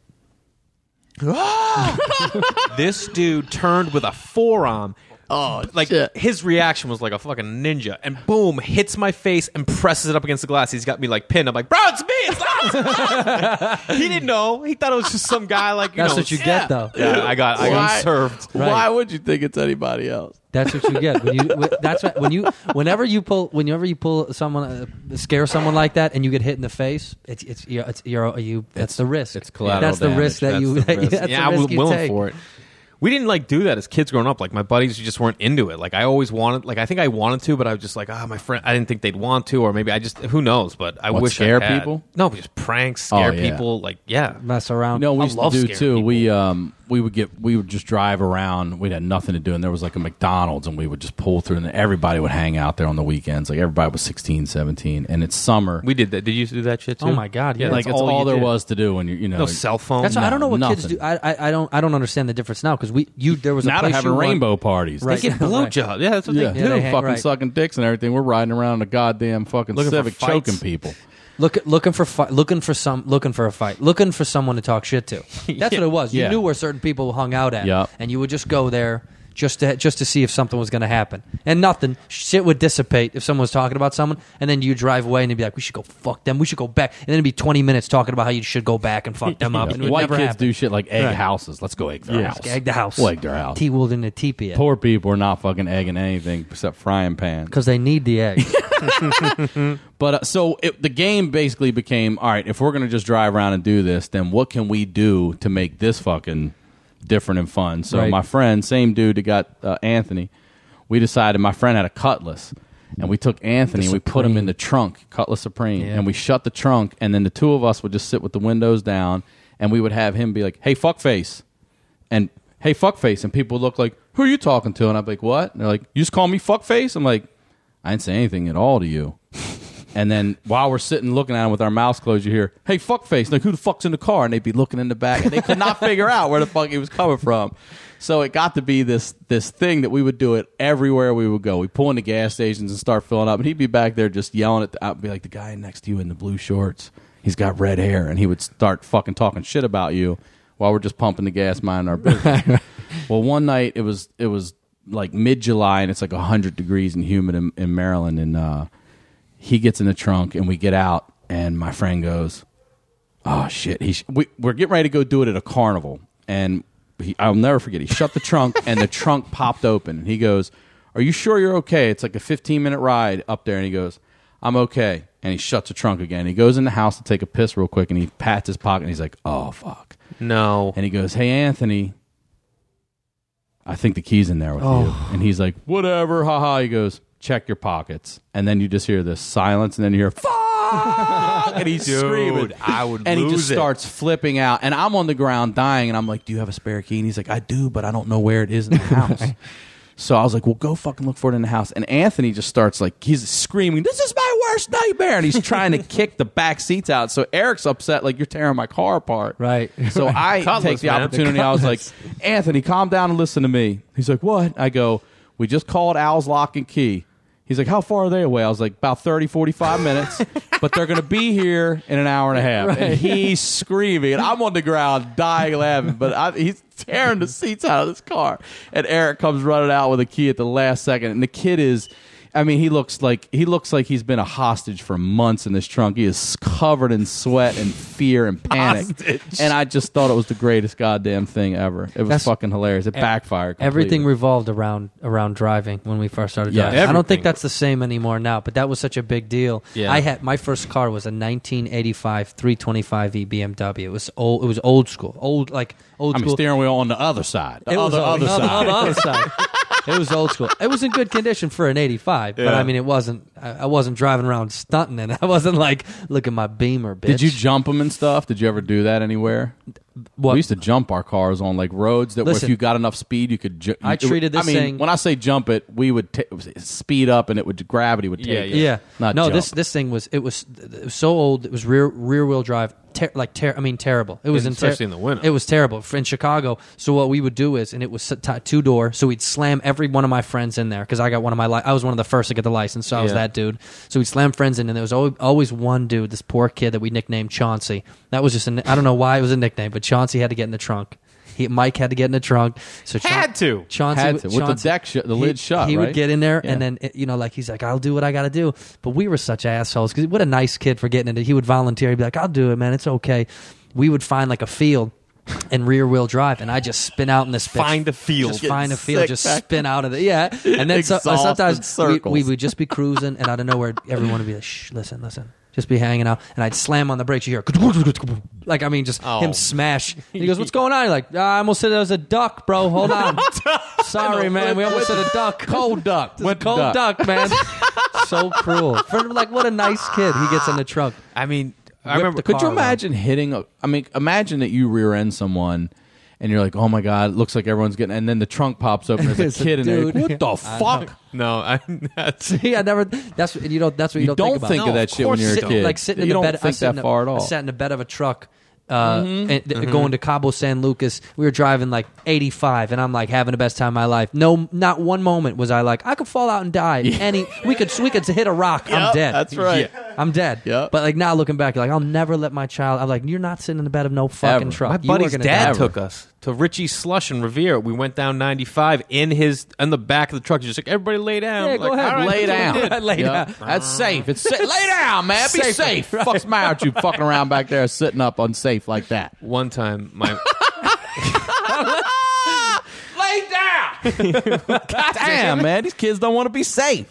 "Ah!" This dude turned with a forearm. Oh, Like shit. his reaction was like a fucking ninja, and boom, hits my face and presses it up against the glass. He's got me like pinned. I'm like, bro, it's me. It's us. He didn't know. He thought it was just some guy. Like you That's know, what you yeah. get, though. Yeah, I got I Why- got served. Right. Why would you think it's anybody else? That's what you get when you. When, that's what, when you. Whenever you pull. Whenever you pull someone, uh, scare someone like that, and you get hit in the face, it's it's you're, it's you're you. That's It's- the risk. it's collateral That's the damage. risk that That's you. the that you- risk. That's yeah, the I was risk you willing take. for it. We didn't like do that as kids growing up. Like my buddies just weren't into it. Like I always wanted. Like I think I wanted to, but I was just like, ah, my friend. I didn't think they'd want to, or maybe I just who knows. But I What, wish scare I had. people? No, just pranks, scare Oh, yeah. people. Like yeah, Mess around. No, we I used to love do scaring too. people. We um we would get we would just drive around. We had nothing to do, and there was like a McDonald's, and we would just pull through, and everybody would hang out there on the weekends. Like everybody was sixteen, seventeen, and it's summer. we did that. Did you used to do that shit too? Oh my God, yeah. like that's it's all, you there did. was to do when you you know No cell phone. That's why I don't know what kids nothing. do. I, I I don't I don't understand the difference now because we you there was a now they're place having you went- rainbow parties. Right. They get blowjobs. Yeah, that's what Yeah, they Yeah, do. they they're hang- fucking right. sucking dicks and everything. We're riding around in a goddamn fucking Looking for Civic, fights. choking people. Look, looking for fi- looking for some looking for a fight, looking for someone to talk shit to. That's what it was. You Yeah. knew where certain people hung out at, Yep. and you would just go there just to just to see if something was going to happen. And nothing shit would dissipate if someone was talking about someone, and then you drive away and they'd be like, "We should go fuck them. We should go back." And then it'd be twenty minutes talking about how you should go back and fuck them up. And it would White never kids happen. do shit like egg Right. houses. Let's go egg their Yeah. house. Egg the house. We'll egg their house. T Wood in a teepee Poor people are not fucking egging anything except frying pans. because they need the egg. But uh, so it, the game basically became, all right, if we're going to just drive around and do this, then what can we do to make this fucking different and fun? So Right. my friend, same dude that got uh, Anthony, we decided my friend had a Cutlass. And we took Anthony and we put him in the trunk, Cutlass Supreme. Yeah. And we shut the trunk. And then the two of us would just sit with the windows down. And we would have him be like, hey, fuckface. And hey, fuckface. And people would look like, who are you talking to? And I'm like, what? And they're like, you just call me fuckface? I'm like, I didn't say anything at all to you. And then while we're sitting looking at him with our mouths closed, you hear, hey, fuckface. Like, who the fuck's in the car? And they'd be looking in the back. And they could not figure out where the fuck he was coming from. So it got to be this this thing that we would do it everywhere we would go. We pull into gas stations and start filling up. And he'd be back there just yelling at the, I'd be like, the guy next to you in the blue shorts, he's got red hair. And he would start fucking talking shit about you while we're just pumping the gas, minding our business. Well, one night it was it was like mid-July, and it's like one hundred degrees and humid in, in Maryland. And uh, he gets in the trunk, and we get out, and my friend goes, oh, shit. He sh- we, we're getting ready to go do it at a carnival. And he, I'll never forget. He shut the trunk, and the trunk popped open. And he goes, are you sure you're okay? It's like a fifteen-minute ride up there. And he goes, I'm okay. And he shuts the trunk again. He goes in the house to take a piss real quick, and he pats his pocket, and he's like, oh, fuck. No. And he goes, hey, Anthony, I think the key's in there with Oh. you. And he's like, whatever, haha. He goes, check your pockets. And then you just hear this silence, and then you hear, fuck! And he's Dude, screaming. I would And he lose just it. starts flipping out. And I'm on the ground dying, and I'm like, do you have a spare key? And he's like, I do, but I don't know where it is in the house. So I was like, well, go fucking look for it in the house. And Anthony just starts like, he's screaming, this is my worst nightmare. And he's trying to kick the back seats out. So Eric's upset, like, you're tearing my car apart. Right. So I Cutlass, take the man. opportunity. The I was like, cutlass. Anthony, calm down and listen to me. He's like, what? I go, we just called Al's Lock and Key. He's like, how far are they away? I was like, about thirty, forty-five minutes, but they're going to be here in an hour and a half. Right. And he's screaming, and I'm on the ground dying laughing, but I, he's tearing the seats out of this car. And Eric comes running out with a key at the last second, and the kid is... I mean, he looks like he looks like he's been a hostage for months in this trunk. He is covered in sweat and fear and panic. Hostage. And I just thought it was the greatest goddamn thing ever. It was That's- fucking hilarious. It backfired completely. Everything revolved around around driving when we first started Yeah, driving. I don't everything. think that's the same anymore now, but that was such a big deal. Yeah. I had my first car was a nineteen eighty-five three twenty-five E B M W. It was old. It was old school, old like old I mean, school. steering wheel on the other side. The It was other, old- other on the- side. on the other side. It was old school. It was in good condition for an eighty-five, but Yeah. I mean, it wasn't. I, I wasn't driving around stunting in it. I wasn't like, look at my Beamer, bitch. Did you jump them and stuff? Did you ever do that anywhere? What? We used to jump our cars on like roads that where if Listen, you got enough speed, you could. Ju- I it would- treated this I mean, thing- when I say jump it, we would t- speed up and it would gravity would take. Yeah, it. Yeah. Not no, jump. this this thing was it was it was so old. It was rear rear wheel drive. Ter- like ter- I mean terrible. It was in ter- Especially in the winter. It was terrible in Chicago. So what we would do is, and it was t- two door. So we'd slam every one of my friends in there because I got one of my. Li- I was one of the first to get the license, so I was Yeah. that dude. So we'd slam friends in, and there was always, always one dude, this poor kid that we nicknamed Chauncey. That was just a, I don't know why it was a nickname, but Chauncey had to get in the trunk. He, Mike had to get in the trunk. So Chaun- Had to. Chauncey Had would- to, with the Chauncey- deck shut- the he- lid shut, He right? would get in there, Yeah. and then it- you know, like he's like, "I'll do what I got to do." But we were such assholes because what a nice kid for getting into. He would volunteer. He'd be like, "I'll do it, man. It's okay." We would find like a field and rear wheel drive, and I just spin out in this bitch. Find a field. Just Getting find a field, sick just back spin out of it. Yeah, and then so, Exhausted sometimes we, circles. we would just be cruising, and out of nowhere, everyone would be like, "Shh, listen, listen." Just be hanging out, and I'd slam on the brakes. You hear, like I mean, just Oh. him smash. And he goes, "What's going on?" You're like, ah, "I almost said there was a duck, bro. Hold on, sorry, man. We almost said a duck. Cold duck. It's a Wet cold duck. duck, man. So cruel. For, like, what a nice kid. He gets in the trunk. I mean, I Whip remember. the Could you car around. imagine hitting a? I mean, imagine that you rear end someone, and you're like, "Oh my god, it looks like everyone's getting." And then the trunk pops open. There's It's a a kid in there. dude. What the I fuck? No, I. That's, Yeah, I never. That's what you don't. That's what you, You don't, don't think about. think No, of that of shit when course you're a Sit- kid. Like sitting you in don't the bed. I think sit in that a- far at I all. sat in the bed of a truck. Uh, and th- going to Cabo San Lucas, we were driving like eighty-five, and I'm like having the best time of my life. No, not one moment was I like I could fall out and die. Any we could we could hit a rock. I'm Yep, dead. that's right. I'm dead. Yep. But like now looking back, like I'll never let my child. I'm like you're not sitting in the bed of no fucking Ever. truck. my You are buddy's gonna dad die. took us to Richie Slush in Revere. We went down ninety-five in his in the back of the truck. He's just like, everybody lay down. Yeah, Like, go ahead. all right, Lay that's what we down. did. Lay Yep. down. That's safe. It's sa- lay down, man. Be Safe. safe. Fuck's the matter with you fucking around back there, sitting up unsafe like that. One time, my Lay down. God damn, man. These kids don't want to be safe.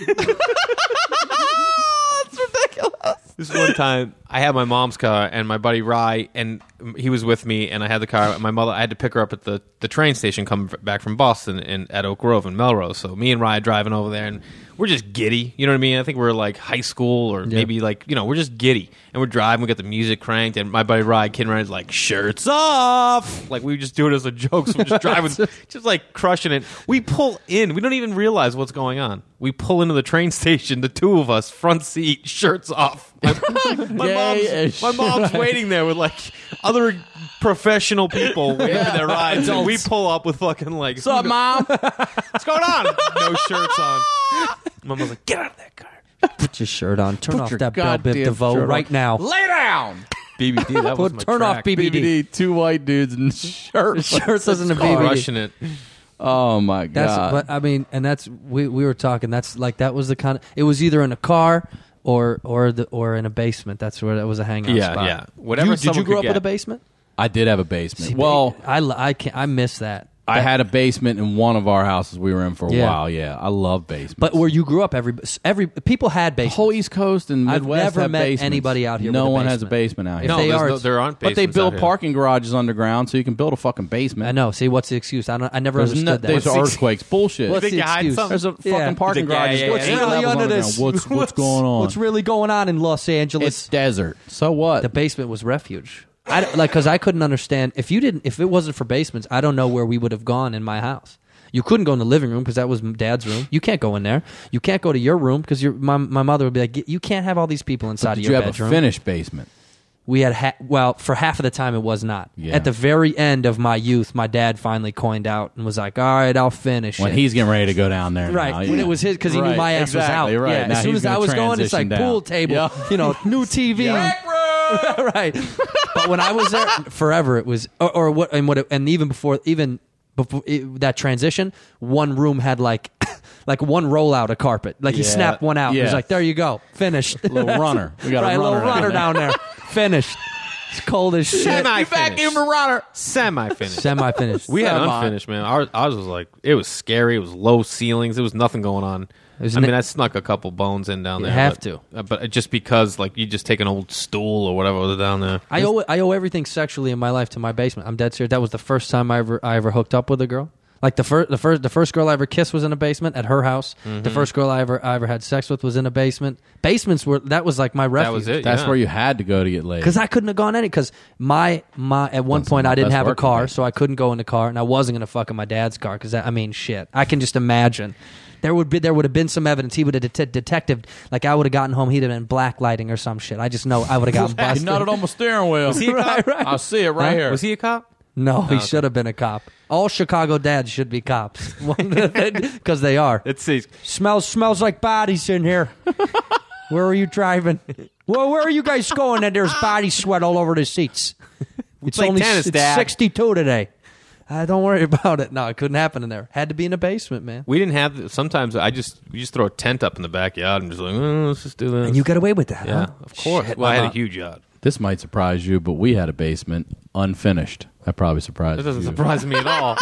this one time I had my mom's car and my buddy Rye, and he was with me, and I had the car. My mother, I had to pick her up at the, the train station coming back from Boston and at Oak Grove and Melrose. So me and Rye driving over there, and we're just giddy. You know what I mean? I think we're like high school or maybe like, you know, we're just giddy. And we're driving, we got the music cranked, and my buddy Rye, kidding around, is like, shirts off. Like, we just do it as a joke. So we're just driving, just like crushing it. We pull in. We don't even realize what's going on. We pull into the train station, the two of us, front seat, shirts off. My, my Gay mom's, as my shit. mom's waiting there with like other professional people waiting for their rides. And we pull up with fucking like, What's up, Mom? what's going on? No shirts on. Mom was like, get out of that car. Put your shirt on. Turn off your that Bell Bib goddamn DeVoe shirt on. right now. Lay down. B B D, that was Put- my turn off track. B B D. B B D, two white dudes in shirts. Shirts doesn't have B B D. Crushing it. Oh my That's god! but I mean, and that's we we were talking. That's like that was the kind of it was either in a car or or the or in a basement. That's where that was a hangout Yeah, spot. yeah. Whatever You- did you someone grow could up with get. a basement? I did have a basement. See, well, I l- I can't I miss that. I had a basement in one of our houses we were in for a Yeah. while. Yeah, I love basements. But where you grew up, every every people had the basements. whole East Coast and I've Midwest never have met basements. anybody out here No with a one has a basement. basement out If here. No, they there's are, no, it's- there aren't but they basements build out here. parking garages underground, so you can build a fucking basement. I know. See, what's the excuse? I don't. I never There's, understood no, that. there's What's the- earthquakes. Bullshit. What's think the you hide excuse? something? There's a fucking Yeah. parking He's like, yeah, garage. yeah, What's yeah, eight yeah. levels really under underground. this? What's what's going on? What's really going on in Los Angeles? It's desert. So what? The basement was refuge. I don't- like because I couldn't understand if you didn't if it wasn't for basements, I don't know where we would have gone in my house. You couldn't go in the living room because that was Dad's room. You can't go in there. You can't go to your room because my my mother would be like, you can't have all these people inside Did of your you have bedroom. a finished basement? We had ha- well for half of the time it was not. Yeah. At the very end of my youth, my dad finally coined out and was like, "All right, I'll finish." When it. he's getting ready to go down there, Right, now, when yeah. it was his, because he knew Right, my ass exactly, was out. Right. Yeah, Now as soon he's as I gonna was going, it's like transition pool down. table, Yeah. you know, new T V. Right. But when I was there forever, it was, or, or what, and what, it, and even before, even before it, that transition, one room had like, like one rollout of carpet. Like he Yeah. snapped one out. He Yeah. was like, "There you go, finished." Little runner. We got a right, runner little runner down down there, finished. It's cold as shit. Semi-finished. runner. Semi-finished. Semi-finished. We had Semi. unfinished, man. Ours, ours was like, it was scary. It was low ceilings. There was nothing going on. was I ne- mean, I snuck a couple bones in down You there. have but, to. uh, But just because, like, you just take an old stool or whatever was down there. I owe I owe everything sexually in my life to my basement. I'm dead serious. That was the first time I ever I ever hooked up with a girl. Like the first the first the first girl I ever kissed was in a basement at her house. Mm-hmm. The first girl I ever I ever had sex with was in a basement. Basements were that was like my refuge. That was it. That's yeah. where you had to go to get laid. Because I couldn't have gone any. Because my my at one That's point my I didn't best have a working car, place. so I couldn't go in the car, and I wasn't gonna fuck in my dad's car. Because I mean, shit, I can just imagine. There would be there would have been some evidence. He would have det- detected, like I would have gotten home. He'd have been blacklighting or some shit. I just know I would have gotten He busted. nutted on my steering wheel. Was he a cop? Right, right. I see it right Huh? here. Was he a cop? No, he okay. should have been a cop. All Chicago dads should be cops because they are. Let's see. Smells smells like bodies in here. Where are you driving? Well, where are you guys going? And there's body sweat all over the seats. It's play only tennis, it's Dad. sixty-two today. Uh, don't worry about it. No, it couldn't happen in there. Had to be in a basement, man. We didn't have. Sometimes I just we just throw a tent up in the backyard and just like, oh, let's just do this. And you got away with that, yeah, huh? of course. Shit, well, I had my a huge yard. This might surprise you, but we had a basement unfinished. That probably surprised That doesn't you. surprise me at all.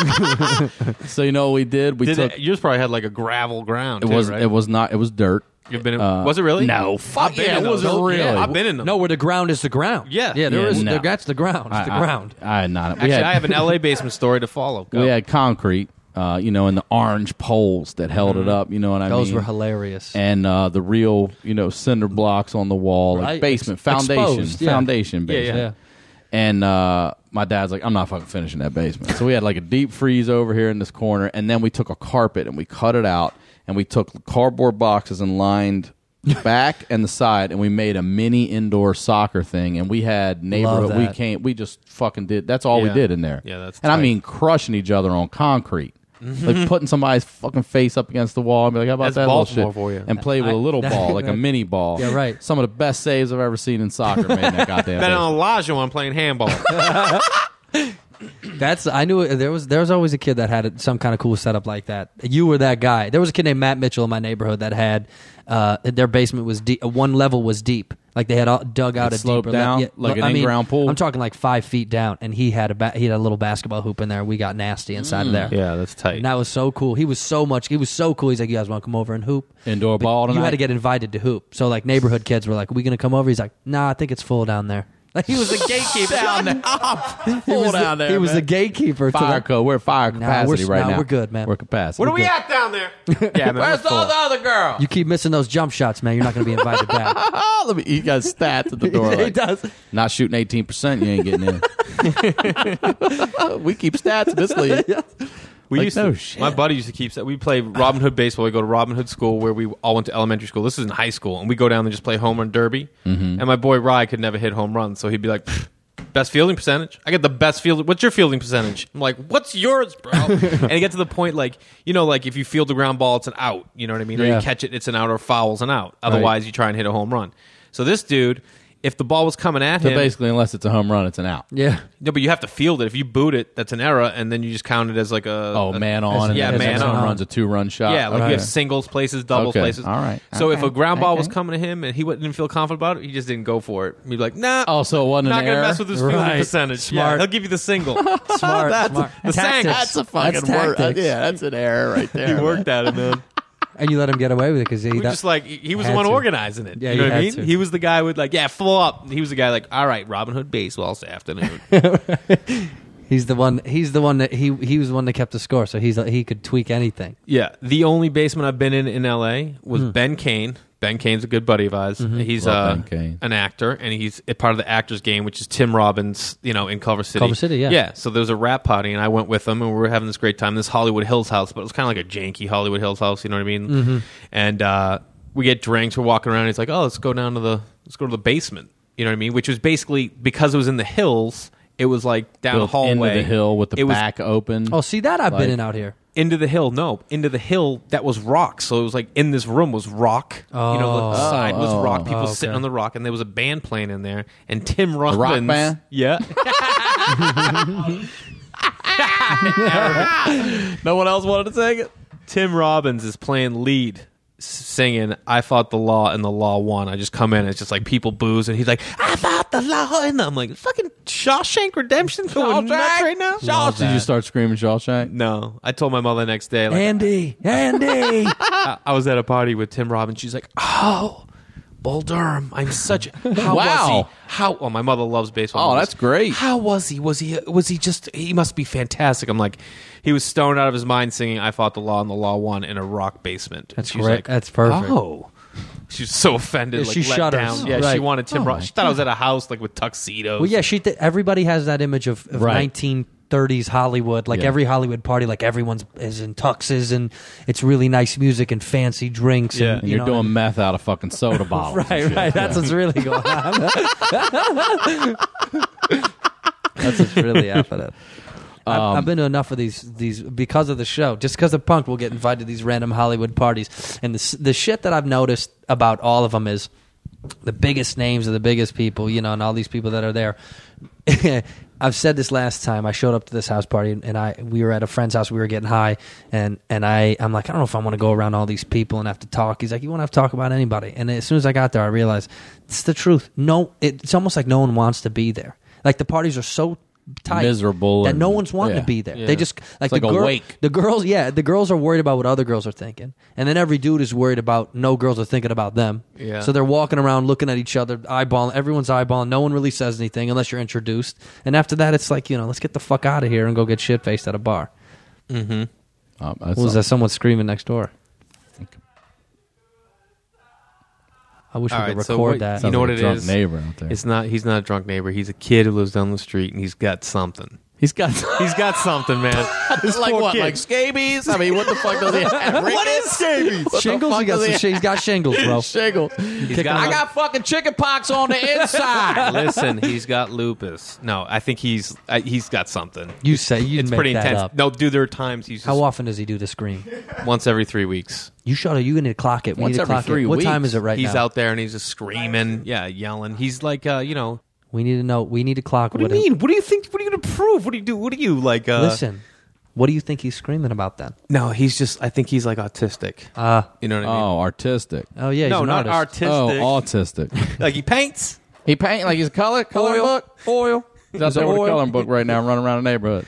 So you know what we did? We Did took it, yours probably had like a gravel ground. it too, was right? it was not it was dirt. You've been in, uh, was it really? No, fuck I've been yeah, in it those. wasn't really. Yeah, I've been in them. No, where the ground is the ground. Yeah. yeah. There Yeah, is. no. That's the ground. It's I, the I- ground. I, had not. We Actually, had, I have an L A basement story to follow. Go. we had concrete, uh, you know, and the orange poles that held it up. You know what I Those mean? were hilarious. And uh, the real, you know, cinder blocks on the wall, like Right. basement Ex- foundation, exposed, yeah. foundation, Yeah, basement. yeah. And uh, my dad's like, I'm not fucking finishing that basement. So we had like a deep freeze over here in this corner, and then we took a carpet and we cut it out, and we took cardboard boxes and lined the back and the side, and we made a mini indoor soccer thing. And we had neighborhood. We that. came. We just fucking did. That's all we Yeah. did in there. Yeah, that's and I tight. mean crushing each other on concrete. Like putting somebody's fucking face up against the wall and be like, how about That's that little Baltimore shit? for you. And play with a little I- ball, like a mini ball. Yeah, right. Some of the best saves I've ever seen in soccer made in that goddamn Better basement. than Elijah when playing handball. That's I knew there was there was always a kid that had some kind of cool setup like that. You were that guy. There was a kid named Matt Mitchell in my neighborhood that had uh, their basement was deep. One level was deep. Like they had all, dug out It a sloped deeper le- down yeah, like an I mean, in-ground pool? I'm talking like five feet down, and he had a ba- he had a little basketball hoop in there. We got nasty inside of there. yeah, that's tight. And that was so cool. He was so much. He was so cool. He's like, "You guys want to come over and hoop?" Indoor But ball You tonight? had to get invited to hoop. So like neighborhood kids were like, "Are we gonna come over?" He's like, "Nah, I think it's full down there." Like he was the gatekeeper down there. He He was, down the, there, he was man. the gatekeeper. to Fire the- code. We're at fire Nah, capacity we're- right nah, now. we're good, man. We're capacity. what are we Good. at down there? yeah, man. Where's we're full. the other girl? You keep missing those jump shots, man. You're not going to be invited back. Let me. He got stats at the door. he like, does. Not shooting eighteen percent. You ain't getting in. We keep stats in this league. We Like, used no to. shit. My buddy used to keep. We play Robin Hood baseball. We go to Robin Hood school where we all went to elementary school. This is in high school, and we go down and just play home run derby. Mm-hmm. And my boy Rye could never hit home runs, so he'd be like, "Pfft, "Best fielding percentage? I get the best field. What's your fielding percentage?" I'm like, "What's yours, bro?" And you get to the point like, you know, like if you field the ground ball, it's an out. You know what I mean? Or Yeah. you catch it, it's an out, or foul's an out. Otherwise, you try and hit a home run. So this dude, if the ball was coming at So him, basically, unless it's a home run, it's an out. Yeah. no, but you have to field it. If you boot it, that's an error, and then you just count it as like a Oh, a- man on. and yeah, then man next home on. run's a two run shot. Yeah, like Okay. we have singles places, doubles Okay, places. all right. So if Okay, a ground ball was okay. coming to him and he wouldn't didn't feel confident about it, he just didn't go for it. He'd be like, "Nah, Oh, so it wasn't not an gonna error? mess with his fielding Right. percentage. Smart. Yeah, he'll give you the single." Smart. That's smart. the sang- Tactics. That's a fucking That's word. tactics. Yeah, that's an error right there. he man. worked at it, man. And you let him get away with it because he We that, just like he he was the had one to. organizing it. Yeah, you know you what I had mean? to. He was the guy with like, yeah, full up. He was the guy like, all right, Robin Hood baseball this afternoon. he's the one. He's the one that he he was the one that kept the score. So he's he could tweak anything. Yeah, the only basement I've been in in L A was Ben Kane. Ben Kane's a good buddy of ours. Mm-hmm. He's Love uh, Ben Kane. an actor, and he's a part of the Actors Game, which is Tim Robbins, you know, in Culver City. Culver City, yeah. Yeah, so there was a rap party, and I went with them, and we were having this great time. This Hollywood Hills house, but it was kind of like a janky Hollywood Hills house, you know what I mean? Mm-hmm. And uh, we get drinks, we're walking around, and he's like, oh, let's go down to the, let's go to the basement, you know what I mean? Which was basically, because it was in the hills, it was like down a Built hallway. into the hill with the It was back open. Oh, see that I've Like- been in out here. into the hill. No, into the hill that was rock. So it was like in this room was rock. You know, the Oh. side was Oh, rock. People oh, okay. sitting on the rock, and there was a band playing in there. And Tim Robbins, rock band? yeah, No one else wanted to take it. Tim Robbins is playing lead, s- singing "I Fought the Law and the Law Won." I just come in, and it's just like people booze, and he's like, "I fought the law," and I'm like, "Fucking Shawshank Redemption going nuts right now." Shawshank. Did you start screaming Shawshank? No, I told my mother the next day, like, Andy, Andy. I, I was at a party with Tim Robbins. She's like, "Oh, Bull Durham, I'm such. A, how was Wow. he? How? Oh, my mother loves baseball. Oh, movies. that's great. How was he? Was he? Was he just? He must be fantastic." I'm like, he was stoned out of his mind singing "I Fought the Law and the Law Won" in a rock basement. That's She was great. like, That's perfect. Oh. She was so offended. Yeah, like, she let shudders. down. Yeah, she Right. wanted Tim Oh, Robbins. She thought I was at a house like with tuxedos. Well, yeah, she. Th- everybody has that image of, of Right. nineteen thirties Hollywood. Like Yeah. every Hollywood party, like everyone's is in tuxes and it's really nice music and fancy drinks. Yeah. and, And you you're know, doing meth out of fucking soda bottles. and right, shit. right. That's what's really going on. That's what's really happening. I've, Um, I've been to enough of these these because of the show. Just because of Punk, we'll get invited to these random Hollywood parties. And the s- the shit that I've noticed about all of them is the biggest names of the biggest people, you know, and all these people that are there. I've said this last time. I showed up to this house party, and I we were at a friend's house. We were getting high, and and I I'm like, I don't know if I want to go around all these people and have to talk. He's like, you won't have to talk about anybody. And as soon as I got there, I realized it's the truth. No, it's almost like no one wants to be there. Like the parties are so tight, Miserable that and- no one's wanting yeah. to be there. Yeah. They just like, like the a girl- wake. The girls, yeah, the girls are worried about what other girls are thinking, and then every dude is worried about no girls are thinking about them. Yeah. So they're walking around looking at each other, eyeballing. Everyone's eyeballing. No one really says anything unless you're introduced. And after that, it's like, you know, let's get the fuck out of here and go get shit faced at a bar. Um, that's What was that? Someone screaming next door. I wish All we could right, so record what- that. you know what a it drunk is? neighbor out there. It's not. He's not a drunk neighbor. He's a kid who lives down the street, and he's got something. He's got. He's got something, man. This like poor what? kid. Like scabies? I mean, what the fuck does he have? What is scabies? Shingles? He got some, he's got shingles, bro. Shingles. got- I got fucking chicken pox on the inside. Listen, he's got lupus. No, I think he's uh, he's got something. You say you It's make pretty that intense. up. No, dude, there are times he's just How often does he do the scream? once every three weeks. You shut it. You need to clock it. We Once need to every clock three it. What time weeks. is it right he's now? out there and he's just screaming, yeah, yelling. He's like, uh, you know, We need to know. We need to clock. what do you mean? What do you think? What are you going to prove? What do you do? What do you like? Uh, Listen, what do you think he's screaming about then? No, he's just. I think he's like autistic. Uh You know what I mean? Oh, artistic. oh yeah, he's no, an not artist. artistic. Oh, autistic. Like he paints. He paint like he's a color coloring Oil. book. Oil. He's out Is there it with a oil? coloring book right now, running around the neighborhood.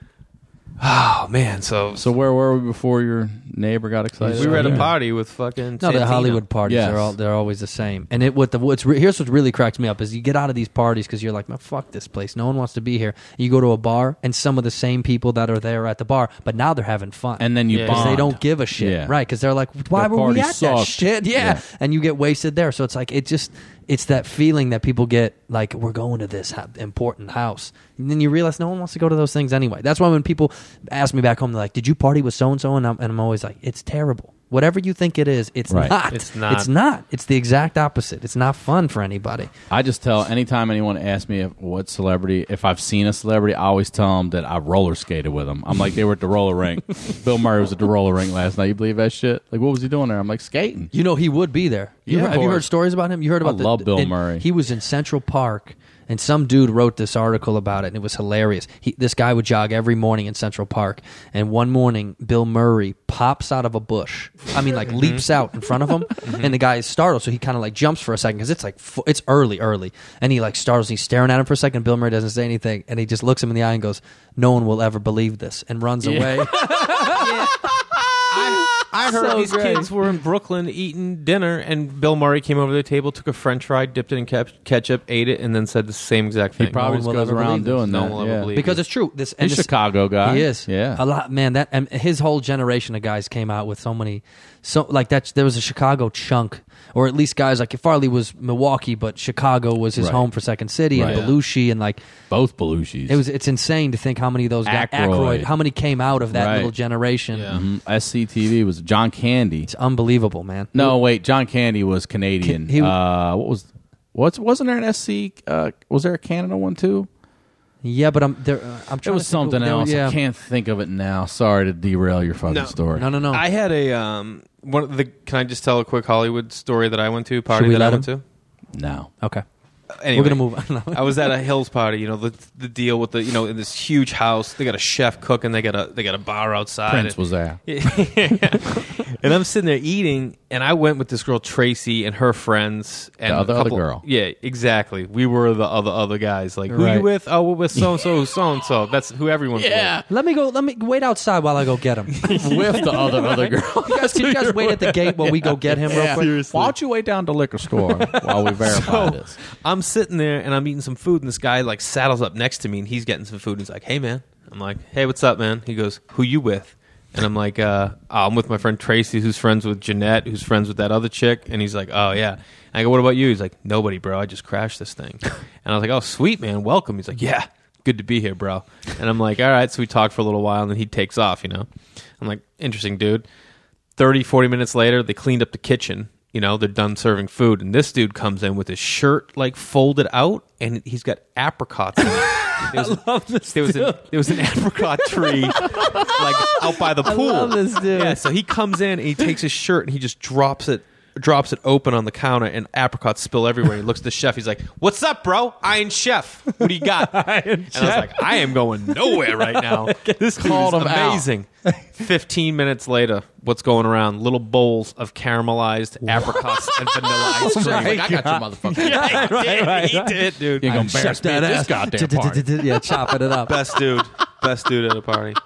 Oh man, so So where were we before your neighbor got excited? we were at a Yeah. party with fucking. No, the Santino. Hollywood parties Yes. are all they're always the same. And it what the what's re- here's what really cracks me up is you get out of these parties because you're like, man, fuck this place. No one wants to be here. You go to a bar and some of the same people that are there at the bar, but now they're having fun. And then you Yeah. bond. because they don't give a shit, Yeah. right? Because they're like, why Their were we party at that sucked. shit? Yeah. Yeah. And you get wasted there. So it's like it just it's that feeling that people get like we're going to this ha- important house, and then you realize no one wants to go to those things anyway. That's why when people ask me back home, they're like, "Did you party with so and so?" And I'm and I'm always like, "It's terrible." Whatever you think it is, it's Right. not. It's not. It's not. It's the exact opposite. It's not fun for anybody. I just tell anytime anyone asks me if, what celebrity, if I've seen a celebrity, I always tell them that I roller skated with them. I'm like, they were at the roller rink. Bill Murray was at the roller rink last night. You believe that shit? Like, what was he doing there? I'm like, skating. You know he would be there. You Yeah, heard- of have you course. heard stories about him? You heard I about the, love Bill and Murray. He was in Central Park, and some dude wrote this article about it, and it was hilarious. He, this guy would jog every morning in Central Park, and one morning Bill Murray pops out of a bush. I mean, like leaps out in front of him, and the guy is startled, so he kind of like jumps for a second because it's like fu- it's early, early, and he like startles. He's staring at him for a second. Bill Murray doesn't say anything, and he just looks him in the eye and goes, "No one will ever believe this," and runs away. I heard So these great. kids were in Brooklyn eating dinner, and Bill Murray came over to the table, took a French fry, dipped it in ke- ketchup, ate it, and then said the same exact thing. He probably one just will goes ever around believe this. doing No that. one will ever yeah. believe Because it's true. This and He's a this, Chicago guy. He is. Yeah. A lot, man. That and his whole generation of guys came out with so many, so like that. There was a Chicago chunk, or at least guys like Farley was Milwaukee, but Chicago was his Right. home for Second City Right. and Belushi, and like Both Belushis. it was. It's insane to think how many of those guys, Aykroyd. Aykroyd, how many came out of that Right. little generation. Yeah. Mhm. S C T V was John Candy. It's unbelievable, man. No, wait. John Candy was Canadian. He- uh, what was? What's wasn't there an S C? Uh, was there a Canada one too? Yeah, but I'm there. Uh, I'm It trying. was to think something of- there- else. Yeah. I can't think of it now. Sorry to derail your fucking No. story. No, no, no. I had a um one of the. Can I just tell a quick Hollywood story that I went to? Party Should we that I let went him? to. No. Okay. Anyway, We're gonna move on. I was at a Hills party. You know the the deal with the you know in this huge house. They got a chef cooking. They got a they got a bar outside. Prince was there. And I'm sitting there eating, and I went with this girl Tracy and her friends and The other- a other couple, girl. Yeah, exactly. We were the other other guys. Like, who Right. you with? Oh, we're with so and so, so and so. That's who everyone's with. Let me go. Let me wait outside while I go get him. With the other other girl. You guys, can you guys wait at the gate while we go get him real Yeah. quick? Why don't you wait down to the liquor store while we verify So, this? I'm sitting there and I'm eating some food, and this guy like saddles up next to me, and he's getting some food. And he's like, "Hey, man." I'm like, "Hey, what's up, man?" He goes, "Who you with?" And I'm like, uh, oh, "I'm with my friend Tracy, who's friends with Jeanette, who's friends with that other chick." And he's like, "Oh yeah." And I go, "What about you?" He's like, "Nobody, bro. I just crashed this thing." And I was like, "Oh, sweet, man. Welcome." He's like, "Yeah, good to be here, bro." And I'm like, "All right." So we talked for a little while, and then he takes off. You know, I'm like, "Interesting, dude." thirty, forty minutes later, they cleaned up the kitchen. You know, they're done serving food, and this dude comes in with his shirt like folded out, and he's got apricots in it. There was, I love this there was, an, there was an apricot tree like out by the pool. love this dude. Yeah, so he comes in and he takes his shirt and he just drops it drops it open on the counter, and apricots spill everywhere. He looks at the chef. He's like, "What's up, bro? Iron Chef. What do you got?" And I was like, "I am going nowhere right now." This dude Called is him out. amazing. Fifteen minutes later, what's going around? Little bowls of caramelized apricots and vanilla ice cream. Like, I got you, motherfucker. Yeah, he did. He did, dude. You're going to embarrass me at this goddamn party. Yeah, chopping it up. Best dude. Best dude at a party.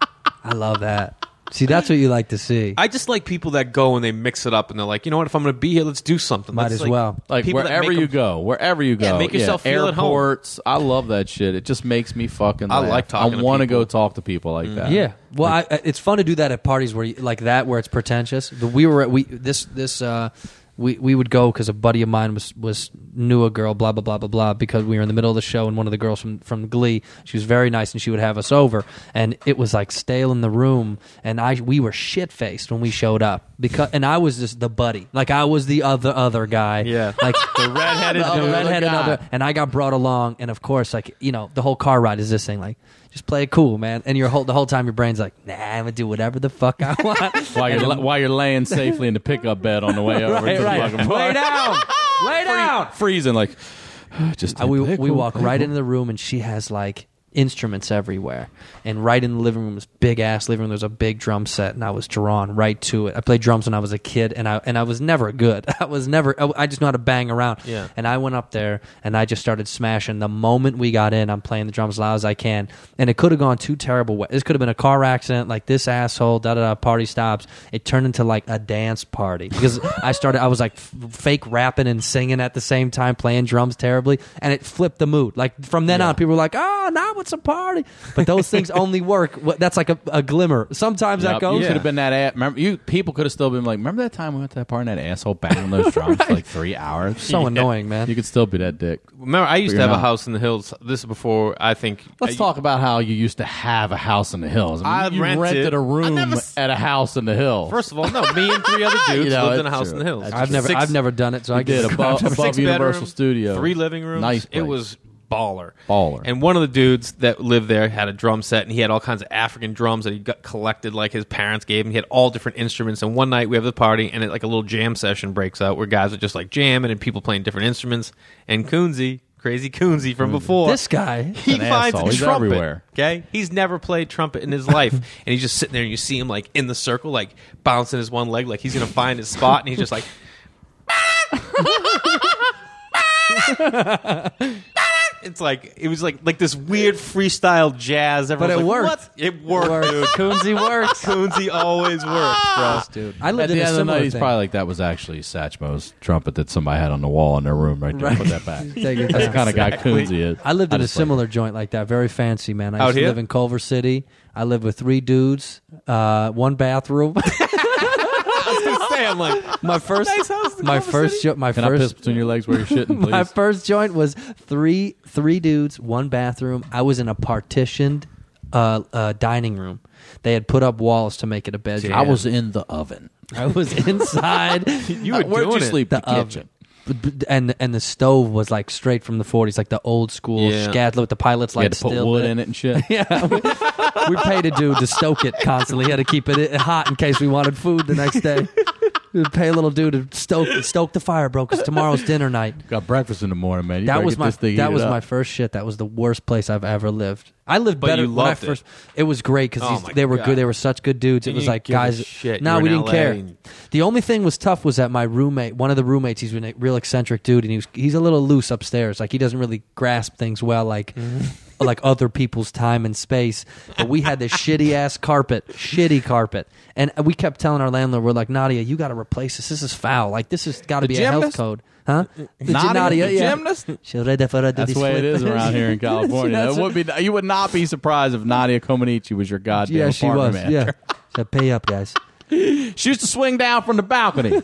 I love that. See, that's what you like to see. I just like people that go and they mix it up and they're like, you know what? If I'm going to be here, let's do something. Might Let's, as like, well. Like people that wherever make you them- go, wherever you go, Yeah, make yourself feel at home. Airports, I love that shit. It just makes me fucking. I laugh. like talking I to want to people. go talk to people like that. Yeah. Well, I, I- it's fun to do that at parties where you, like that where it's pretentious. The, we were at we this this uh we we would go because a buddy of mine was was knew a girl blah blah blah blah blah because we were in the middle of the show, and one of the girls from from Glee, she was very nice and she would have us over, and it was like stale in the room, and I we were shit faced when we showed up because and I was just the buddy, like I was the other other guy, Yeah. like The redheaded the dude. redheaded guy. other, and I got brought along, and of course, like you know, the whole car ride is this thing, like just play it cool, man, and your whole the whole time your brain's like, nah, I'm gonna do whatever the fuck I want. While you're la- while you're laying safely in the pickup bed on the way over Right, to right. the fucking Lay park. down, lay down. freezing like. Just Uh, we play we cool, walk play right cool. into the room, and she has like instruments everywhere, and right in the living room, this big ass living room, there's a big drum set, and I was drawn right to it. I played drums when I was a kid, and I and I was never good. I was never. I, I just know how to bang around. Yeah. And I went up there, and I just started smashing. The moment we got in, I'm playing the drums as loud as I can, and it could have gone two terrible ways. This could have been a car accident, like this asshole. Da da da. Party stops. It turned into like a dance party because I started. I was like f- fake rapping and singing at the same time, playing drums terribly, and it flipped the mood. Like from then on, people were like, "Oh, now it's a party." But those things only work. Wh- That's like a, a glimmer. Sometimes that Yep, goes. You Yeah. could have been that. Ass, remember, you people could have still been like, remember that time we went to that party and that asshole banging those drums for like three hours? So annoying, man. You could still be that dick. Remember, I used But to have you're a not. house in the hills. This is before, I think. Let's I, talk about how you used to have a house in the hills. I mean, I you rented. rented a I room never s- at a house in the hills. First of all, no, me and three other dudes You know, lived in a it's house true. in the hills. That's I've never, Six- I've never done it, so I you did guess above, above six Universal bedroom, Studio, three living rooms. Nice. It place. was baller. Baller. And one of the dudes that lived there had a drum set, and he had all kinds of African drums that he got collected, like his parents gave him. He had all different instruments. And one night we have the party, and it, like a little jam session breaks out where guys are just like jamming and people playing different instruments. And Coonsy, crazy Coonsy from before, this guy. he an finds asshole. a He's trumpet. everywhere. Okay, he's never played trumpet in his life, and he's just sitting there, and you see him like in the circle, like bouncing his one leg, like he's gonna find his spot, and he's just like. It's like it was like like this weird freestyle jazz. But Everyone's it like, worked. What? It worked, dude. Coonsy works. Coonsy always works, bro. Dude, I At lived the in a end of the similar night, he's thing. probably like, that was actually Satchmo's trumpet that somebody had on the wall in their room right there. Right. Put that back. Take it That's down. the kind of guy Exactly. Coonsy is. I lived in a just like similar joint like that, very fancy, man. I Out used to here? live in Culver City. I lived with three dudes, uh, one bathroom. Sam, like my first, Nice house in my Culver first, City. jo- my Can I piss first, between your legs where you're shitting, please? my first joint was three, three dudes, one bathroom. I was in a partitioned uh, uh, dining room. They had put up walls to make it a bedroom. I was in the oven. I was inside. you were Where'd doing you it. sleep? The The, oven. kitchen. B- b- and and the stove was like straight from the forties, like the old school Yeah. Scadler with the pilot's You had light to put still wood lit. in it and shit. Yeah, we, we paid a dude to stoke it constantly. He had to keep it hot in case we wanted food the next day. We'd pay a little dude to stoke stoke the fire, bro, because tomorrow's dinner night. Got breakfast in the morning, man. You That better was get my this thing that heated was up. my first shit. That was the worst place I've ever lived. I lived But better you when I loved it. first. It was great Oh because my they were God. good. They were such good dudes. And it was you like didn't give a guys. shit. No, You were we in didn't L A care. and- The only thing was tough was that my roommate, one of the roommates, he's been a real eccentric dude, and he was he's a little loose upstairs. Like he doesn't really grasp things well, like Mm-hmm. like other people's time and space. But we had this shitty ass carpet, shitty carpet, and we kept telling our landlord, we're like, Nadia, you got to replace this. This is foul. Like this has got to be a health gymnast? code, huh? The Nadia, Nadia, the yeah. gymnast? She's ready for a That's the way it is around here in California. That's That would be, you would not be surprised if Nadia Comaneci was your goddamn Yeah, she apartment was. manager. Yeah, so pay up, guys. She used to swing down from the balcony.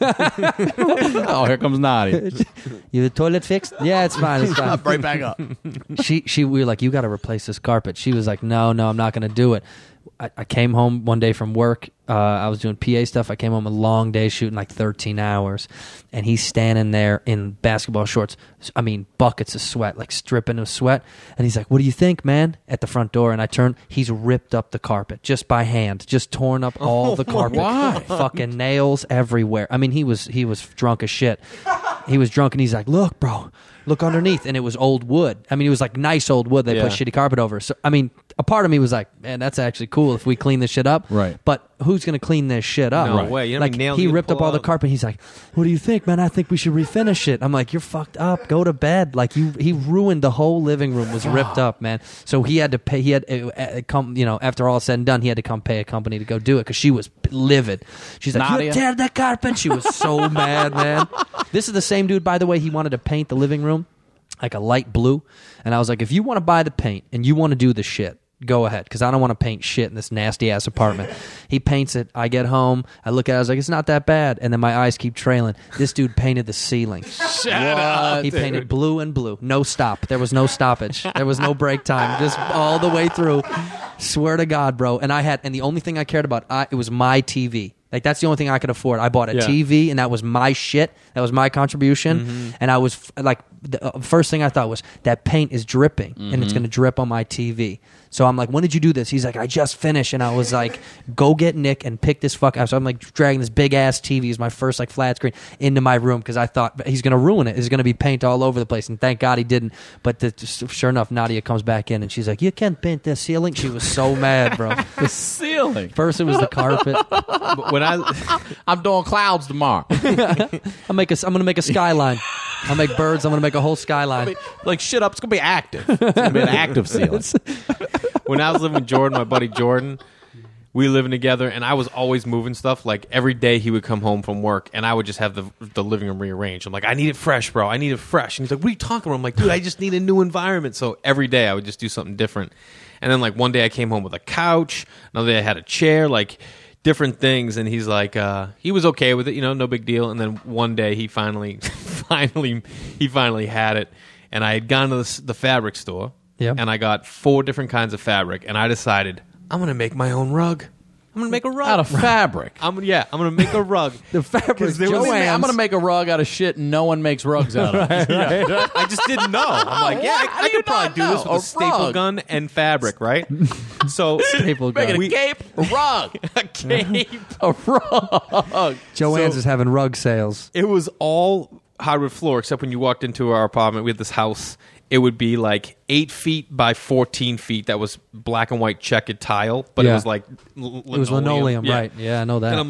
Oh, here comes Nadia. You the toilet fixed? Yeah, it's fine. It's fine. Right back up. she she we were like, you got to replace this carpet. She was like, no, no, I'm not going to do it. I, I came home one day from work. Uh, I was doing P A stuff. I came home a long day shooting like thirteen hours, and he's standing there in basketball shorts. I mean, buckets of sweat, like stripping of sweat. And he's like, "What do you think, man?" At the front door, and I turn. He's ripped up the carpet just by hand, just torn up all the carpet. Why? Fucking nails everywhere. I mean, he was he was drunk as shit. He was drunk, and he's like, "Look, bro." Look underneath, and it was old wood. I mean, it was like nice old wood they Yeah. put shitty carpet over. So, I mean, a part of me was like, man, that's actually cool if we clean this shit up. Right. But who's going to clean this shit up? No Right. way. You know how Like, many nails he you ripped pull up all the out? carpet. He's like, what do you think, man? I think we should refinish it. I'm like, you're fucked up. Go to bed. Like, you, he ruined the whole living room was ripped up, man. So he had to pay, he had uh, uh, come, you know, after all said and done, he had to come pay a company to go do it because she was livid. She's like, Nadia? you tear the carpet. She was so mad, man. This is the same dude, by the way, he wanted to paint the living room like a light blue. And I was like, if you want to buy the paint and you want to do the shit, go ahead, because I don't want to paint shit in this nasty ass apartment. He paints it. I get home. I look at it. I was like, it's not that bad. And then my eyes keep trailing. This dude painted the ceiling. Shut up. He painted blue and blue. No stop. There was no stoppage. There was no break time. Just all the way through. Swear to God, bro. And I had, and the only thing I cared about, I, it was my T V. Like, that's the only thing I could afford. I bought a Yeah. T V, and that was my shit. That was my contribution. Mm-hmm. And I was f- like, the uh, first thing I thought was that paint is dripping, and Mm-hmm. it's going to drip on my T V. So I'm like, when did you do this? He's like, I just finished. And I was like, go get Nick and pick this fuck up. So I'm like dragging this big ass T V, is my first like flat screen, into my room because I thought he's going to ruin it. There's going to be paint all over the place. And thank God he didn't. But the, sure enough, Nadia comes back in and she's like, you can't paint the ceiling. She was so mad, bro. The ceiling. First it was the carpet. But when I I'm doing clouds tomorrow. I'll make a, I'm going to make a skyline. I'll make birds. I'm going to make a whole skyline. Like, shit up. It's going to be active. It's going to be an active ceiling. when I was living with Jordan, my buddy Jordan, we were living together, and I was always moving stuff. Like, every day he would come home from work, and I would just have the the living room rearranged. I'm like, I need it fresh, bro. I need it fresh. And he's like, what are you talking about? I'm like, dude, I just need a new environment. So every day I would just do something different. And then, like, one day I came home with a couch. Another day I had a chair, like, different things. And he's like, uh, he was okay with it, you know, no big deal. And then one day he finally, finally, he finally had it. And I had gone to the, s- the fabric store. Yeah. And I got four different kinds of fabric, and I decided I'm gonna make my own rug. I'm gonna make a rug Out of fabric. I'm gonna, yeah, I'm gonna make a rug. The fabric. 'Cause there was- Joann's. I'm going to make a rug out of shit and no one makes rugs out of it. I just didn't know. I'm like, yeah, How I, do I you could probably not do this know? with a A staple rug. gun and fabric, right? So Staple gun. Making a We- cape, a rug. a cape. A rug. Joanne's So- is having rug sales. It was all hardwood floor, except when you walked into our apartment. We had this house. It would be like eight feet by fourteen feet. That was black and white checkered tile, but Yeah. it was like l- It was linoleum, right? Yeah, I know that. And I'm like,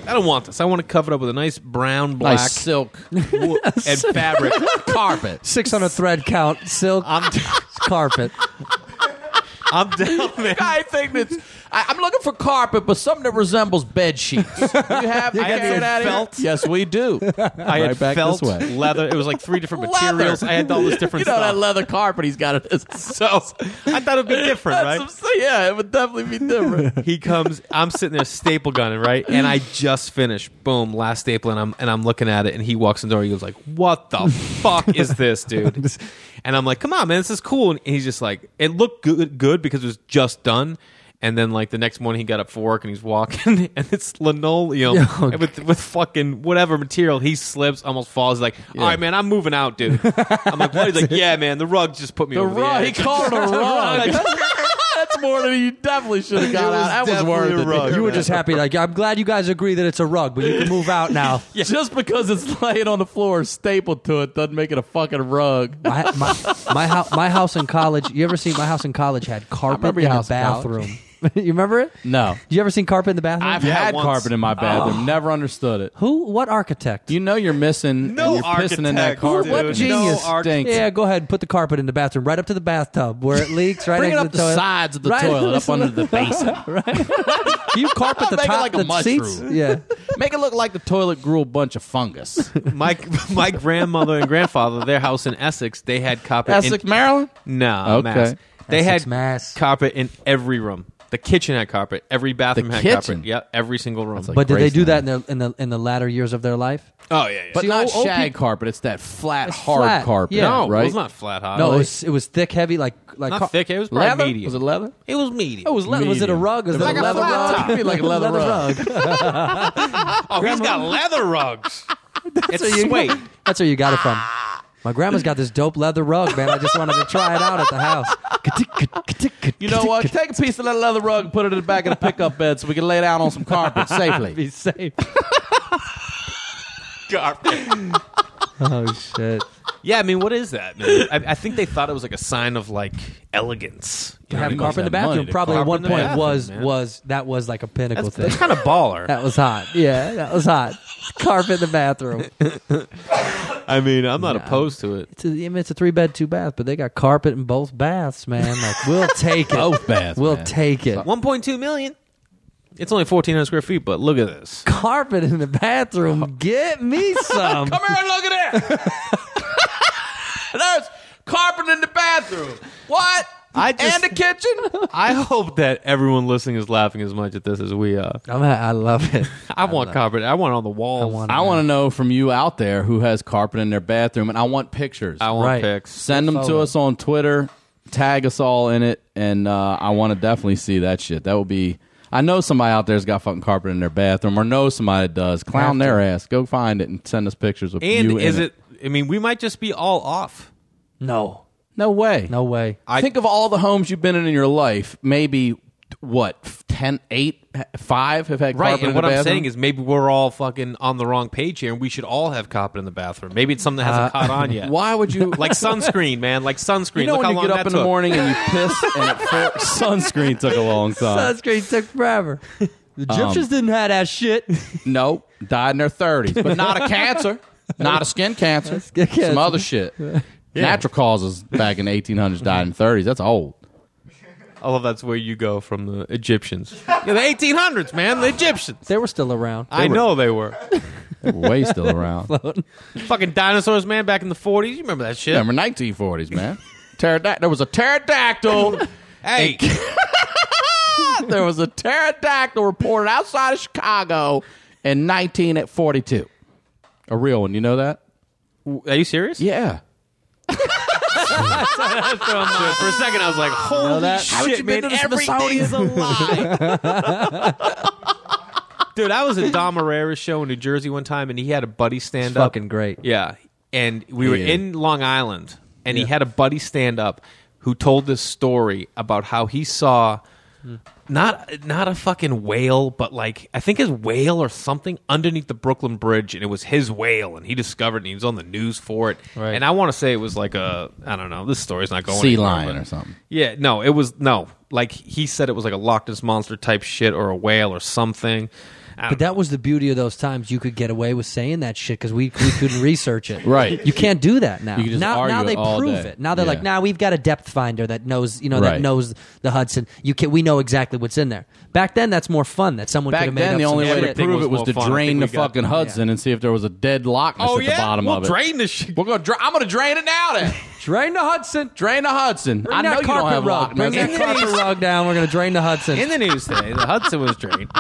I don't want this. I want to cover it up with a nice brown, black Nice silk wood and fabric. carpet. six hundred thread count, silk I'm, carpet. I'm down, man. I think that's. I, I'm looking for carpet, but something that resembles bed sheets. You have I had that felt. Yes, we do. I Right had back felt this way. leather. It was like three different Leather. materials. I had all this different You know stuff. that leather carpet he's got. It. So I thought it'd be different, right? That's some- yeah, it would definitely be different. He comes. I'm sitting there staple gunning, right? And I just finished. Boom, last staple, and I'm and I'm looking at it. And he walks in the door. He goes like, "What the fuck is this, dude?" And I'm like, "Come on, man, this is cool." And he's just like, "It looked good, good because it was just done." And then, like the next morning, he got up for work and he's walking, and it's linoleum Oh, with with fucking whatever material. He slips, almost falls. He's like, "All right, man, I'm moving out, dude." I'm like, "What?" He's like, "Yeah, man, the rug just put me The over the rug. He edge." called it a rug. Rug. That's more than you definitely should have got It was out. That was definitely worth a it. rug. You were just happy, like, I'm glad you guys agree that it's a rug, but you can move out now. Just because it's laying on the floor stapled to it doesn't make it a fucking rug. my my my, hou- my house in college. You ever seen my house in college had carpet remember in your the house in college. bathroom? You remember it? No. You ever seen carpet in the bathroom? I've Yeah, had once. carpet in my bathroom. Never understood it. Who? What architect? You know you're missing. No and you're pissing in that architect, carpet. dude. What No genius? architect. Stinks. Yeah, go ahead and put the carpet in the bathroom, right up to the bathtub where it leaks. Right Bring it next up to the, the toilet. sides of the Right. toilet, up under the basin. You carpet the Make it top, like a the mushroom. seats. Yeah, Make it look like the toilet grew a bunch of fungus. my my grandmother and grandfather, their house in Essex, they had carpet. Essex, in, Maryland? no, Okay. Mass. They Essex, had Mass. carpet in every room. The kitchen had carpet. Every bathroom The had kitchen? carpet. Yeah, every single room. like- but did they do Graceland. that in the in the in the latter years of their life? oh yeah, yeah. But See, not old- old shag peop- carpet. It's that flat, It's hard flat, carpet. yeah. no, right? it was not flat hot. No, it was, it was thick, heavy, like like not car- thick. It was probably leather? medium. Was it leather? It was medium. Oh, it was leather. Was it a Medium. rug? Was It it was a leather flat rug? top. It'd be like a leather rug. oh, he's got leather rugs. It's where you- suede. That's where you got it from. My grandma's got this dope leather rug, man. I just wanted to try it out at the house. You know what? Take a piece of that leather rug and put it in the back of the pickup bed so we can lay down on some carpet safely. Be safe. Carpet. Oh shit! Yeah, I mean, what is that, man? I, I think they thought it was like a sign of like elegance. To You know have what I mean? carpet in the have money bathroom to probably at carpet one in the point bathroom, was man. was that was like a pinnacle That's, thing. that's kind of baller. That was hot. Yeah, that was hot. Carpet in the bathroom. I mean, I'm not Nah. opposed to it. It's a, I mean, it's a three bed, two bath, but they got carpet in both baths, man. Like we'll take it. Both baths, We'll man. take it. one point two million. It's only fourteen hundred square feet, but look at this. Carpet in the bathroom. Get me some. Come here and look at it. There's carpet in the bathroom. What? I just- and the kitchen? I hope that everyone listening is laughing as much at this as we are. I'm, I love it. I want carpet. I want it on the walls. I want I want to know from you out there who has carpet in their bathroom, and I want pictures. I want Right. pics. Send them to photo. us on Twitter. Tag us all in it, and uh, I want to definitely see that shit. That would be. I know somebody out there's got fucking carpet in their bathroom, or know somebody that does. Clown Have to. their ass. Go find it and send us pictures of And you. is in it? I mean, we might just be all off. No. No way. No way. I Think of all the homes you've been in in your life. Maybe what ten, eight, five have had Right, carpet and in what the I'm bathroom? saying is maybe we're all fucking on the wrong page here, and we should all have carpet in the bathroom. Maybe it's something that hasn't caught on yet. Why would you Like sunscreen, man. Like sunscreen. You know Look when how you get long up that in the took. morning and you piss and it for- sunscreen took a long time. Sunscreen took forever. The Egyptians didn't have that shit. Nope, died in their thirties, but not a cancer, not a skin cancer, skin cancer. some other shit. Natural causes back in the eighteen hundreds died in thirties. That's old. I love that's where you go from the Egyptians. Yeah, the eighteen hundreds, man. The Egyptians. They were still around. I know they were. Way still around. Fucking dinosaurs, man, back in the forties. You remember that shit? Remember nineteen forties, man. Pterodact- there was a pterodactyl. Hey, There was a pterodactyl reported outside of Chicago in nineteen forty-two. A real one. You know that? are you serious? Yeah. For a second, I was like, "Holy that? shit, Haven't you been man! to the Everything's a lie." Dude, I was at Dom Herrera's show in New Jersey one time, and he had a buddy stand up. Fucking great. Yeah, and we were Yeah. in Long Island, and he had a buddy stand up who told this story about how he saw not not a fucking whale, but like I think his whale or something underneath the Brooklyn Bridge, and it was his whale, and he discovered it, and he was on the news for it. Right. And I want to say it was like a I don't know. This story's not going Sea anywhere, lion but- or something. Yeah, no, it was no. Like he said, it was like a Loch Ness monster type shit or a whale or something. I don't But that know. was the beauty of those times. You could get away with saying that shit because we we couldn't research it. Right. You can't do that now. You can just now, argue now they it all prove day. it. Now they're like, Yeah. nah, we've got a depth finder that knows, you know, Right. that knows the Hudson. You can, we know exactly what's in there. Back then, that's more fun. That someone could Back have made then, up the some only way to shit. Everything prove was it was more to fun. I drain the think we got- fucking Hudson and see if there was a dead lockness Oh at yeah, the bottom we'll of it. drain the shit. We're gonna. Dra- I'm gonna drain it now. Then Drain the Hudson. drain the Hudson. Bring I know that you don't carpet have rug. Loch Bring Ness. that carpet rug down. We're gonna drain the Hudson. In the news today, the Hudson was drained.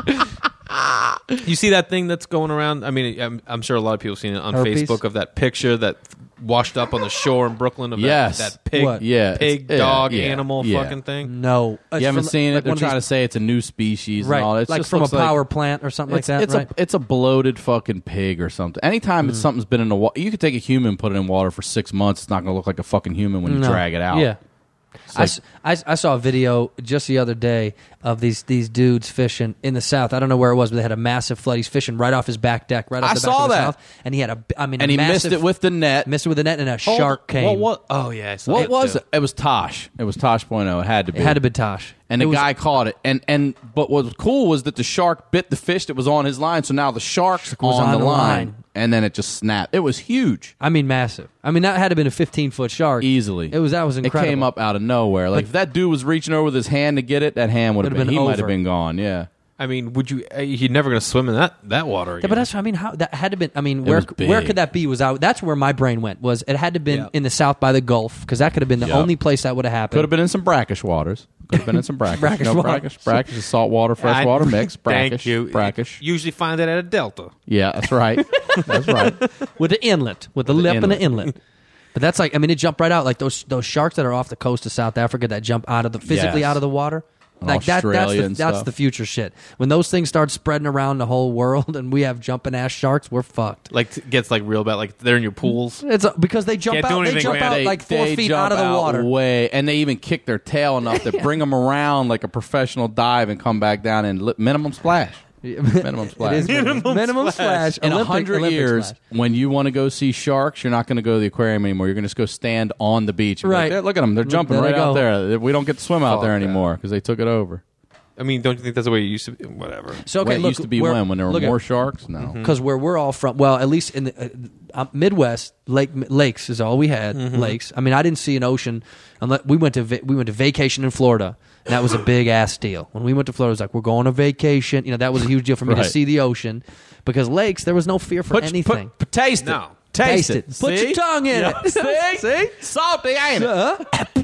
You see that thing that's going around? I mean, I'm, I'm sure a lot of people have seen it on Herpes? Facebook of that picture that washed up on the shore in Brooklyn of that- Yes. that, pig, What? Yeah, pig, it's- yeah, dog, yeah, animal yeah. fucking thing. no, You haven't seen it. They're trying to to say it's a new species right, and all. It like just from a looks like- power plant or something It's, like that. it's right? a it's a bloated fucking pig or something. Anytime it's something's been in the water, you could take a human, put it in water for six months. It's not going to look like a fucking human when you No. drag it out. Yeah. I, like- s- I s- I saw a video just the other day of these these dudes fishing in the south. I don't know where it was, but they had a massive flood. He's fishing right off his back deck, right off I the back saw of his that. mouth, and he had a, I mean, and a he massive, missed it with the net. missed it with a net, and a Hold- shark came. What, what? Oh yeah, I saw What it was too. it? It was Tosh. It was Tosh point oh. It had to be. It had to be Tosh. And It the was- guy caught it. And and but what was cool was that the shark bit the fish that was on his line. So now the shark's was on, on the the line. line. And then it just snapped. It was huge. I mean, massive. I mean, that had to have been a fifteen foot shark Easily. It was that was incredible. It came up out of nowhere. Like, Like- if that dude was reaching over with his hand to get it, that hand would have Would've been, been he might have over. been gone. Yeah. I mean, would you? uh, You're never going to swim in that that water Yeah, again. but that's I mean, how that had to been. I mean, where was where big. could that be? Was out. That's where my brain went. Was it had to been Yeah. in the south by the Gulf because that could have been the Yep. only place that would have happened. Could have been in some brackish waters. Could have been in some brackish. Brackish no, water. brackish. Brackish is saltwater, freshwater mix. Brackish. Thank you. Brackish. Usually find that at a delta. Yeah, that's right. That's right. with the inlet, with the With the lip and the inlet. inlet. But that's like, I mean, it jumped right out. Like those those sharks that are off the coast of South Africa that jump out of the physically Yes. out of the water. And Like that, that's Australia the, and that's stuff. the future shit. When those things start spreading around the whole world and we have jumping ass sharks, we're fucked. Like t- gets like real bad. Like they're in your pools. It's a, because they jump Can't do out. They anything, jump man. out They- like four they feet jump out of the water. way, and they even kick their tail enough to bring them around like a professional dive and come back down and li- minimum splash. Minimum splash. It is minimum, minimum splash. In a Olympic- hundred Olympic years, splash. when you want to go see sharks, you're not going to go to the aquarium anymore. You're going to just go stand on the beach. And be like, Right. "There, look at them. They're jumping There they right out go. there. We don't get to swim out Fuck there that. anymore because they took it over. I mean, don't you think that's the way it used to be? Whatever. So When okay, it look, used to be where- when? When there were look at- more sharks? No. because where we're all from, well, at least in the uh, uh, Midwest, lake lakes is all we had. Lakes. I mean, I didn't see an ocean unless we went to va- we went to vacation in Florida. And that was a big ass deal. When we went to Florida, it was like we're going on vacation. You know, that was a huge deal for me Right. to see the ocean because lakes there was no fear for Put, anything. put, put- taste it. No. Taste, it. Put See? your tongue in Yeah. it. See? See? Salty, ain't it? Uh,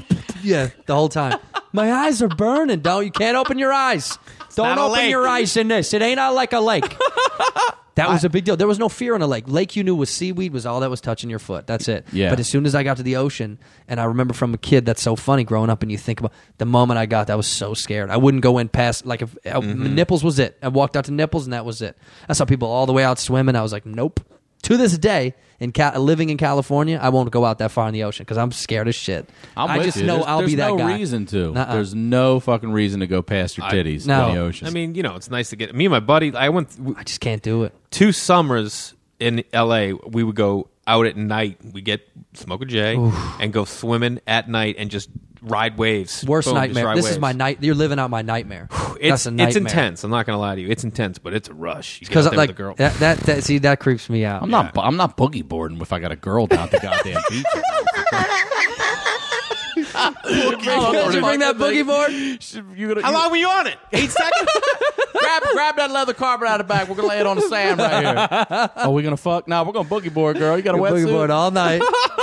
yeah, the whole time. My eyes are burning. Don't you can't open your eyes. Don't not a open lake. your eyes in this. It ain't out like a lake. That was a big deal. There was no fear in a lake. Lake you knew was seaweed was all that was touching your foot. That's it. Yeah. But as soon as I got to the ocean, and I remember from a kid, that's so funny growing up, and you think about the moment I got, that I was so scared. I wouldn't go in past like if uh, Nipples was it. I walked out to Nipples, and that was it. I saw people all the way out swimming. I was like, nope. To this day, in Ca- living in California, I won't go out that far in the ocean because I'm scared as shit. I'm I with just you. know there's, I'll there's be that no guy. reason to. Nuh-uh. There's no fucking reason to go past your I- titties No. in the ocean. I mean, you know, it's nice to get me and my buddy. I went th- I just can't do it. two summers in L A. We would go out at night. We get smoke a J and go swimming at night and just ride waves. Worst Boom, just nightmare. ride This is waves. my night. You're living out my nightmare. It's, That's a nightmare. it's intense. I'm not gonna lie to you. It's intense, but it's a rush. Because Because like with a girl. that, that, that, see, that creeps me out. I'm not. I'm not boogie boarding if I got a girl down the goddamn beach. Did you bring that boogie board? You gonna, How long were you on it? Eight seconds. grab, grab that leather carpet out of the back. We're gonna lay it on the sand right here. Oh, we gonna fuck? No, we're gonna boogie board, girl. You got a Boogie wetsuit? board all night.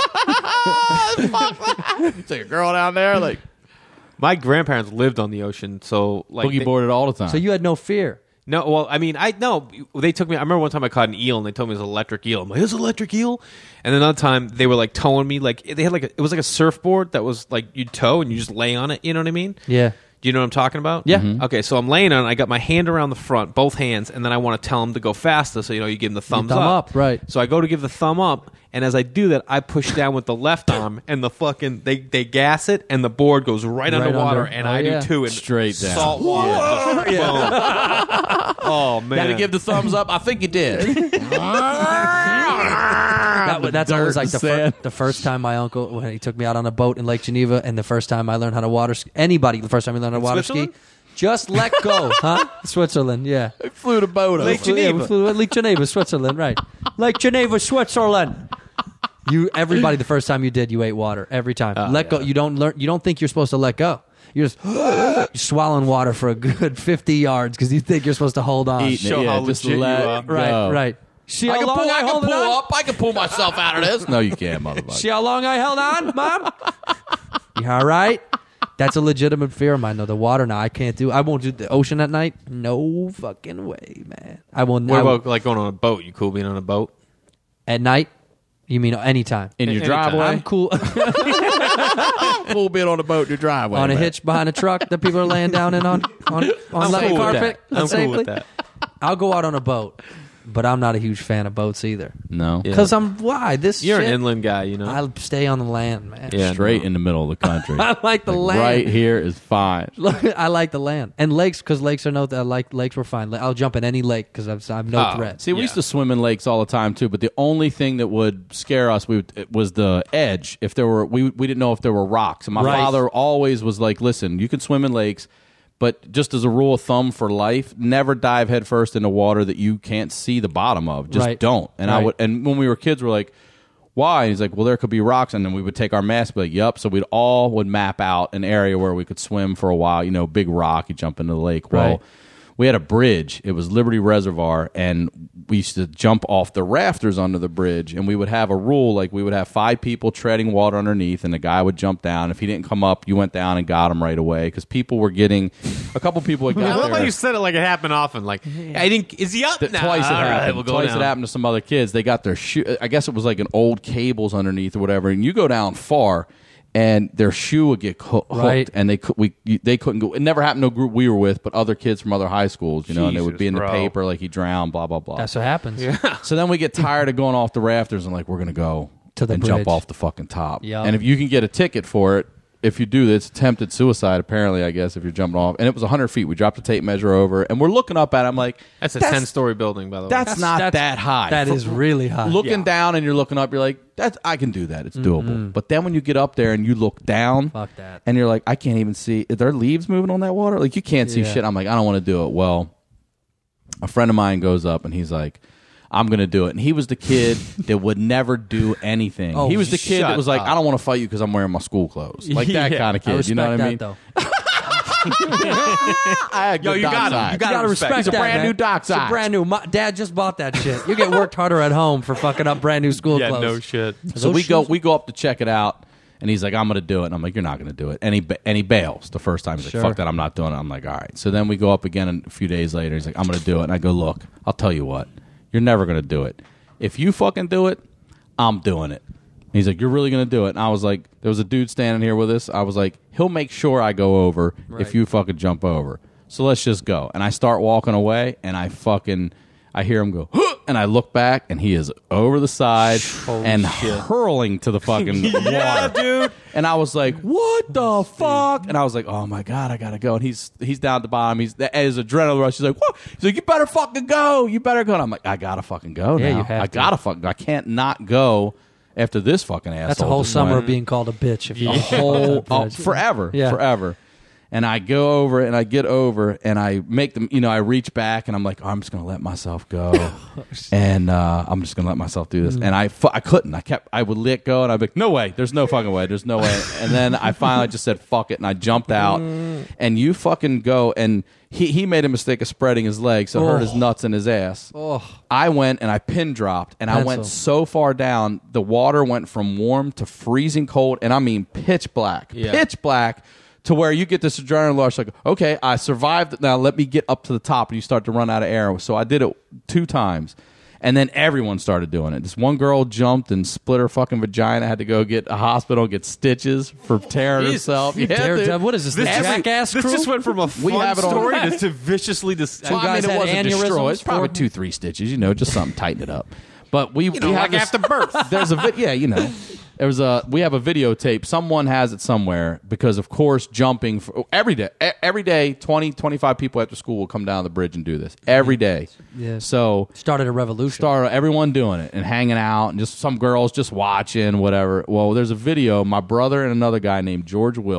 You take a girl down there, like My grandparents lived on the ocean, so like boogie they- boarded all the time. So you had no fear. No, well, I mean, I no. They took me. I remember one time I caught an eel, and they told me it was an electric eel. I'm like, "This is an electric eel." And then another time, they were like towing me. Like they had like a, it was like a surfboard that was like you tow and you just lay on it. You know what I mean? Yeah. Do you know what I'm talking about? Yeah. Mhm. Okay, so I'm laying on it. I got my hand around the front, both hands, and then I want to tell him to go faster. So you know, you give him the thumbs thumb up, right. So I go to give the thumb up, and as I do that, I push down with the left arm, and the fucking they they gas it, and the board goes right, Right underwater, under. and Oh, I yeah. do too, and Straight down. salt water. Just boom. Oh man! Gotta give the thumbs up. I think you did. That, was- that's dirt always like and the, sand. fir- the first time my uncle, when he took me out on a boat in Lake Geneva, and the first time I learned how to water ski. Anybody, the first time I learned how to water ski. Switzerland? Just let go, huh? Switzerland, yeah. I flew the boat Lake over. Yeah, Geneva. we flew to Lake Geneva, Switzerland, right? Lake Geneva, Switzerland. You everybody the first time you did, you ate water every time. Oh, let go. yeah. You don't learn. You don't think you're supposed to let go. You're just you're swallowing water for a good fifty yards because you think you're supposed to hold on. Eating Show it, yeah, how just legit you let are. it Right, go. right. See I how can long pull, I I can held pull it on? up. I can pull myself out of this. No, you can't, motherfucker. See how long I held on, Mom? You all right? That's a legitimate fear of mine, though. The water now, I can't do. I won't do the ocean at night. No fucking way, man. I will. What I will- about like going on a boat? You cool being on a boat? at night? You mean anytime? In your Anytime. driveway? I'm cool. Full bit on the boat in your driveway. on a man. hitch behind a truck that people are laying down in on on, on I'm leather cool with carpet. that. I'm safely. cool with that. I'll go out on a boat, but I'm not a huge fan of boats either. No. Yeah. Because I'm why this. You're shit, an inland guy, you know. I'll stay on the land, man. Yeah, Straight no. in the middle of the country. I like the Like, land. right here is fine. I like the land and lakes because lakes are no. I like lakes were fine. I'll jump in any lake because I've, I've no Oh. threat. See, we Yeah. used to swim in lakes all the time too, but the only thing that would scare us we would, it was the edge. If there were, we we didn't know if there were rocks. And my Right. father always was like, "Listen, you can swim in lakes, but just as a rule of thumb for life, never dive headfirst into water that you can't see the bottom of. Just Right. don't." And I Right. would. And when we were kids, we're like, "Why?" And he's like, "Well, there could be rocks," and then we would take our mask, be like, "Yep." So we'd all would map out an area where we could swim for a while. You know, big rock, you jump into the lake. Well. Right. We had a bridge. It was Liberty Reservoir, and we used to jump off the rafters onto the bridge. And we would have a rule, like we would have five people treading water underneath, and the guy would jump down. If he didn't come up, you went down and got him right away because people were getting. A couple people had I got love how there. you said it like it happened often. Like, I think is he up Th- now? Twice it All right, happened. we'll go Twice down. it happened to some other kids. They got their shoe. I guess it was like an old cables underneath or whatever. And you go down far, and their shoe would get ho- hooked, Right. and they could we you- they couldn't go. It never happened to a group we were with, but other kids from other high schools, you know, and it would Jesus, be in the bro. paper like he drowned, blah blah blah. That's what happens. So then we get tired of going off the rafters and like we're gonna go To the and jump bridge. off the fucking top. Yeah. And if you can get a ticket for it, if you do, it's attempted suicide. Apparently, I guess if you're jumping off, and it was one hundred feet. We dropped the tape measure over, and we're looking up at it. I'm like, That's a ten-story building, by the way. That's, not that's- that high. That For- is really high. looking Yeah. down and you're looking up. You're like, that's I can do that. It's doable. But then when you get up there and you look down, Fuck that. and you're like, I can't even see. Are there leaves moving on that water? Like you can't see Yeah. shit. I'm like, I don't want to do it. Well, a friend of mine goes up and he's like, I'm going to do it. And he was the kid that would never do anything. Oh, he was the kid shut that was like, up. I don't want to fight you because I'm wearing my school clothes. Like that Yeah. kind of I kid. respect You know what that I mean? though. I had Yo, good you doc got him. side. You got You gotta respect. respect He's a that, brand man. new Doc It's a Socks. brand new. My dad just bought that shit. You get worked harder at home for fucking up brand new school Yeah, clothes. no shit. So Those we go shoes- we go up to check it out, and he's like, I'm going to do it. And I'm like, you're not going to do it. And he, ba- and he bails the first time. He's Sure. like, fuck that, I'm not doing it. I'm like, all right. So then we go up again and a few days later. He's like, I'm going to do it. And I go, look, I'll tell you what. You're never going to do it. If you fucking do it, I'm doing it. And he's like, you're really going to do it. And I was like, there was a dude standing here with us. I was like, he'll make sure I go over Right. if you fucking jump over. So let's just go. And I start walking away, and I fucking, I hear him go, huh! And I look back, and he is over the side and hurling to the fucking water, dude. And I was like, "What the fuck?" And I was like, "Oh my god, I gotta go." And he's he's down at the bottom. He's at his adrenaline rush. He's like, "What?" He's like, "You better fucking go. You better go." And I'm like, "I gotta fucking go Yeah, now. you have I to. gotta fucking. I can't not go after this fucking asshole." That's a whole just summer went- of being called a bitch. If you a whole oh, bridge. forever, Yeah. forever. And I go over and I get over and I make them, you know, I reach back and I'm like, oh, I'm just going to let myself go. and uh, I'm just going to let myself do this. And I, fu- I couldn't. I kept, I would let go and I'd be like, no way. There's no fucking way. There's no way. And then I finally just said, fuck it. And I jumped out and you fucking go. And he, he made a mistake of spreading his legs. So it hurt his nuts and his ass. Oh. I went and I pin dropped and I Pencil. went so far down, the water went from warm to freezing cold. And I mean pitch black, Yeah. pitch black. To where you get this adrenaline rush, like, okay, I survived it. Now let me get up to the top, and you start to run out of air. So I did it two times, and then everyone started doing it. This one girl jumped and split her fucking vagina. Had to go get a hospital, get stitches for tearing Jesus. herself. You Yeah, dare- dude. what is this? The This, Jackass this crew? just went from a We fun have it on- story to, to viciously dis- Well, I guys mean, it had wasn't aneurysms destroyed. It's probably for- two, three stitches. You know, just something tighten it up. But we, know, we have like this, after birth. There's a vid- yeah, you know. There was a we have a videotape. Someone has it somewhere because, of course, jumping for, every day. e- Every day, twenty, twenty-five people after school will come down the bridge and do this every day. Yeah. So Started a revolution. start everyone doing it and hanging out and just some girls just watching whatever. Well, there's a video. My brother and another guy named George Wilk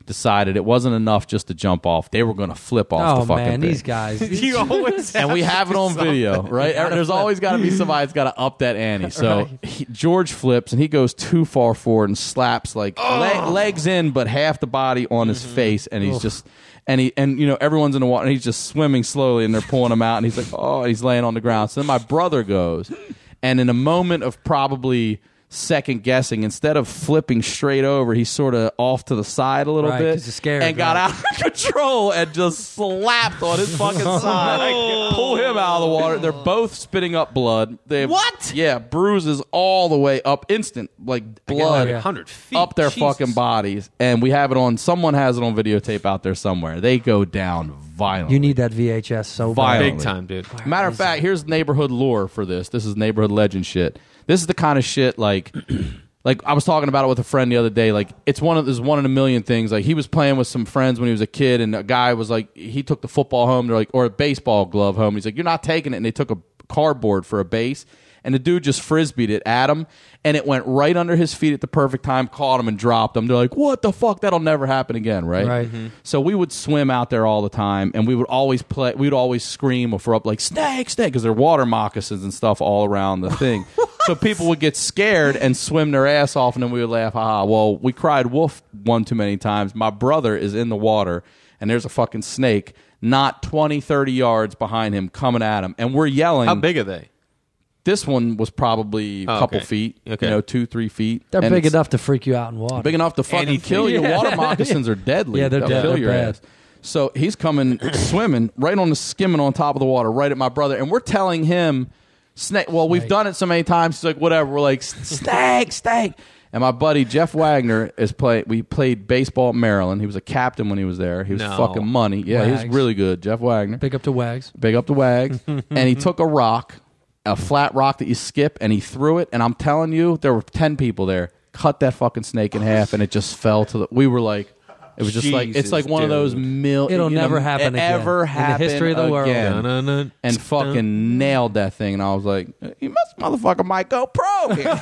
decided it wasn't enough just to jump off. They were going to flip off Oh the fucking man, thing. these guys. You always And we have it on video, right? There's always got to be somebody that's got to up that ante. So he, George flips and he goes too far forward and slaps like le- legs in, but half the body on his face, and he's just and he and you know everyone's in the water and he's just swimming slowly, and they're pulling him out, and he's like, oh, and he's laying on the ground. So then my brother goes, and in a moment of probably second guessing, instead of flipping straight over, he's sort of off to the side a little Right, bit 'cause he's scared, and got right? out of control and just slapped on his fucking side. Pull him out of the water. They're both spitting up blood. They have, What? Yeah, bruises all the way up, instant like blood yeah. one hundred feet. up their Jesus. fucking bodies. And we have it on. Someone has it on videotape out there somewhere. They go down violently. You need that V H S so bad. Violently. Big time, dude. Matter of fact, here's neighborhood lore for this. This is neighborhood legend shit. This is the kind of shit like, like I was talking about it with a friend the other day. Like it's one of there's one in a million things. Like he was playing with some friends when he was a kid, and a guy was like, he took the football home, they're like, or a baseball glove home. He's like, you're not taking it, and they took a cardboard for a base. And the dude just frisbeed it at him, and it went right under his feet at the perfect time, caught him, and dropped him. They're like, what the fuck? That'll never happen again, right? Right. Mm-hmm. So we would swim out there all the time, and we would always play. We would always scream if we're up like, snake, snake, because there are water moccasins and stuff all around the thing. So people would get scared and swim their ass off, and then we would laugh, haha. Well, we cried wolf one too many times. My brother is in the water, and there's a fucking snake not twenty, thirty yards behind him coming at him, and we're yelling. How big are they? This one was probably a Oh, couple okay. feet, Okay. you know, two, three feet. They're And big it's enough to freak you out in water. Big enough to fucking Anything. kill you. Yeah. Water moccasins are deadly. Yeah, they're They'll dead. kill They're your bad. ass. So he's coming, swimming right on the skimming on top of the water, right at my brother, and we're telling him, snake. Well, we've Snake. done it so many times. He's like, whatever. We're like, snake, snake. And my buddy Jeff Wagner is play. We played baseball at Maryland. He was a captain when he was there. He was No. fucking money. Yeah, he was Wags. really good. Jeff Wagner. Big up to Wags. Big up the Wags. And he took a rock, a flat rock that you skip, and he threw it. And I'm telling you, there were ten people there. Cut that fucking snake in half, and it just fell to the. We were like, it was just like it's Jesus, like one of those dude. mil. It'll you know, never happen it again. Ever In the happen history of the world. again. Dun-dun-dun. And fucking nailed that thing, and I was like, "You must, motherfucker, might go pro." here."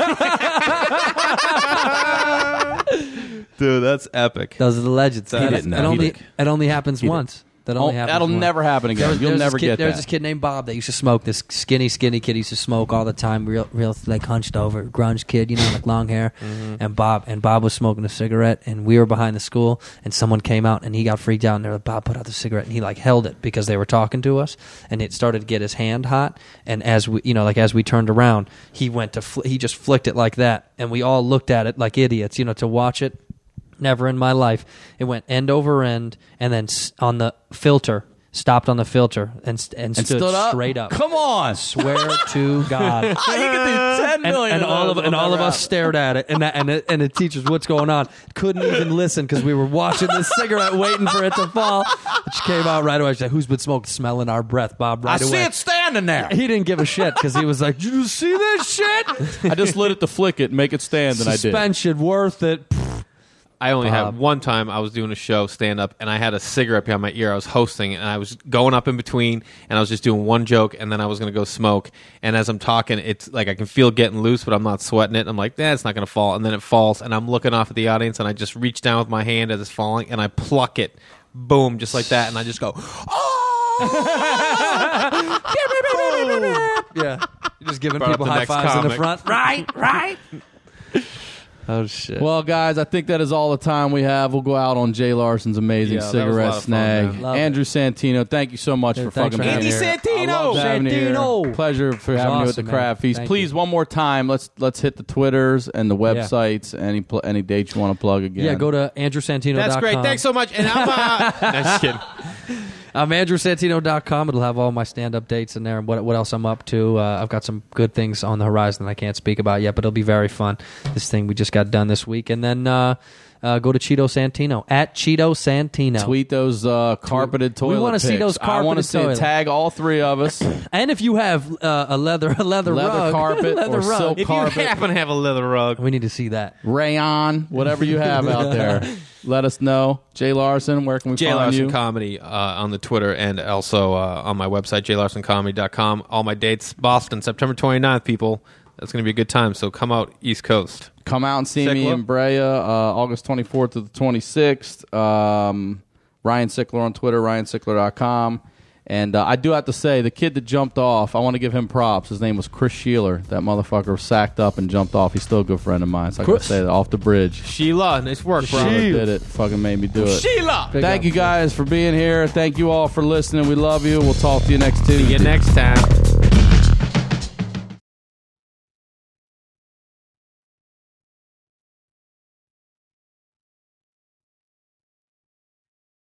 Dude, that's epic. Those are the legends. He That- didn't know. It only, He did. it only happens once. That only Oh, happens that'll once. never happen again. There was- You'll there was never this kid, get There was that. this kid named Bob that used to smoke. This skinny, skinny kid used to smoke all the time. Real, real, like hunched over, grunge kid, you know, like long hair. And Bob, and Bob was smoking a cigarette, and we were behind the school, and someone came out, and he got freaked out, and they're like, Bob, put out the cigarette, and he like held it because they were talking to us, and it started to get his hand hot, and as we, you know, like as we turned around, he went to, fl- he just flicked it like that, and we all looked at it like idiots, you know, to watch it. Never in my life. It went end over end, and then s- on the filter, stopped on the filter, and st- and, And stood, stood up. straight up. Come on. Swear to God. You can do ten And, million. and all of those and all of never us stared at it, and that, and it, and the teachers, what's going on? Couldn't even listen because we were watching this cigarette, waiting for it to fall. She came out right away. She said, "Who's been smoking? Smelling our breath, Bob." Right I away. see it standing there. He didn't give a shit because he was like, "Did you see this shit? I just lit it to flick it, make it stand, and I did. Suspension worth it." I only Bob. had one time I was doing a show stand up and I had a cigarette behind my ear. I was hosting and I was going up in between and I was just doing one joke and then I was going to go smoke. And as I'm talking, it's like I can feel it getting loose, but I'm not sweating it. I'm like, nah, it's not going to fall. And then it falls and I'm looking off at the audience and I just reach down with my hand as it's falling and I pluck it. Boom, just like that. And I just go, oh! Yeah, you're just giving Brought up people the high next fives in the comic. front. Right, right. Oh shit. Well, guys, I think that is all the time we have. We'll go out on Jay Larson's amazing Yeah, that was a cigarette lot of fun, snag. man. Love Andrew Santino, thank you so much Yeah, for thanks fucking for being having here. me. I loved having you here. Santino. Pleasure for It was having you at awesome, the Crab man. Feast. Thank Please, you. one more time, let's let's hit the Twitters and the websites. Any pl- any dates you want to plug again? Yeah, go to andrew santino dot com. That's great. Thanks so much. And I'm uh, no, just kidding. I'm andrew santino dot com. It'll have all my stand-up dates in there and what, what else I'm up to. Uh, I've got some good things on the horizon that I can't speak about yet, but it'll be very fun. This thing we just got done this week. And then uh, uh, go to Cheeto Santino, at Cheeto Santino. Tweet those uh, carpeted We toilet wanna see pics. those I want to carpeted see it. toilet. Tag all three of us. And if you have uh, a leather a leather, Leather rug, carpet leather or rug, silk If carpet. you happen to have a leather rug, we need to see that. Rayon, whatever you have out there. Let us know. Jay Larson, where can we Jay find Larson you? Comedy uh, on the Twitter and also uh, on my website, jay larson comedy dot com. All my dates, Boston, September twenty-ninth, people. That's going to be a good time. So come out East Coast. Come out and see me Sickler? in Brea, uh, August twenty-fourth to the twenty-sixth. Um, Ryan Sickler on Twitter, ryan sickler dot com. And uh, I do have to say, the kid that jumped off, I want to give him props. His name was Chris Sheeler. That motherfucker sacked up and jumped off. He's still a good friend of mine. So I can Chris. say that off the bridge. Sheila, nice work, bro. Sheeler did it. Fucking made me do it. Sheila! Big Thank up. you guys for being here. Thank you all for listening. We love you. We'll talk to you next Tuesday. See you next time.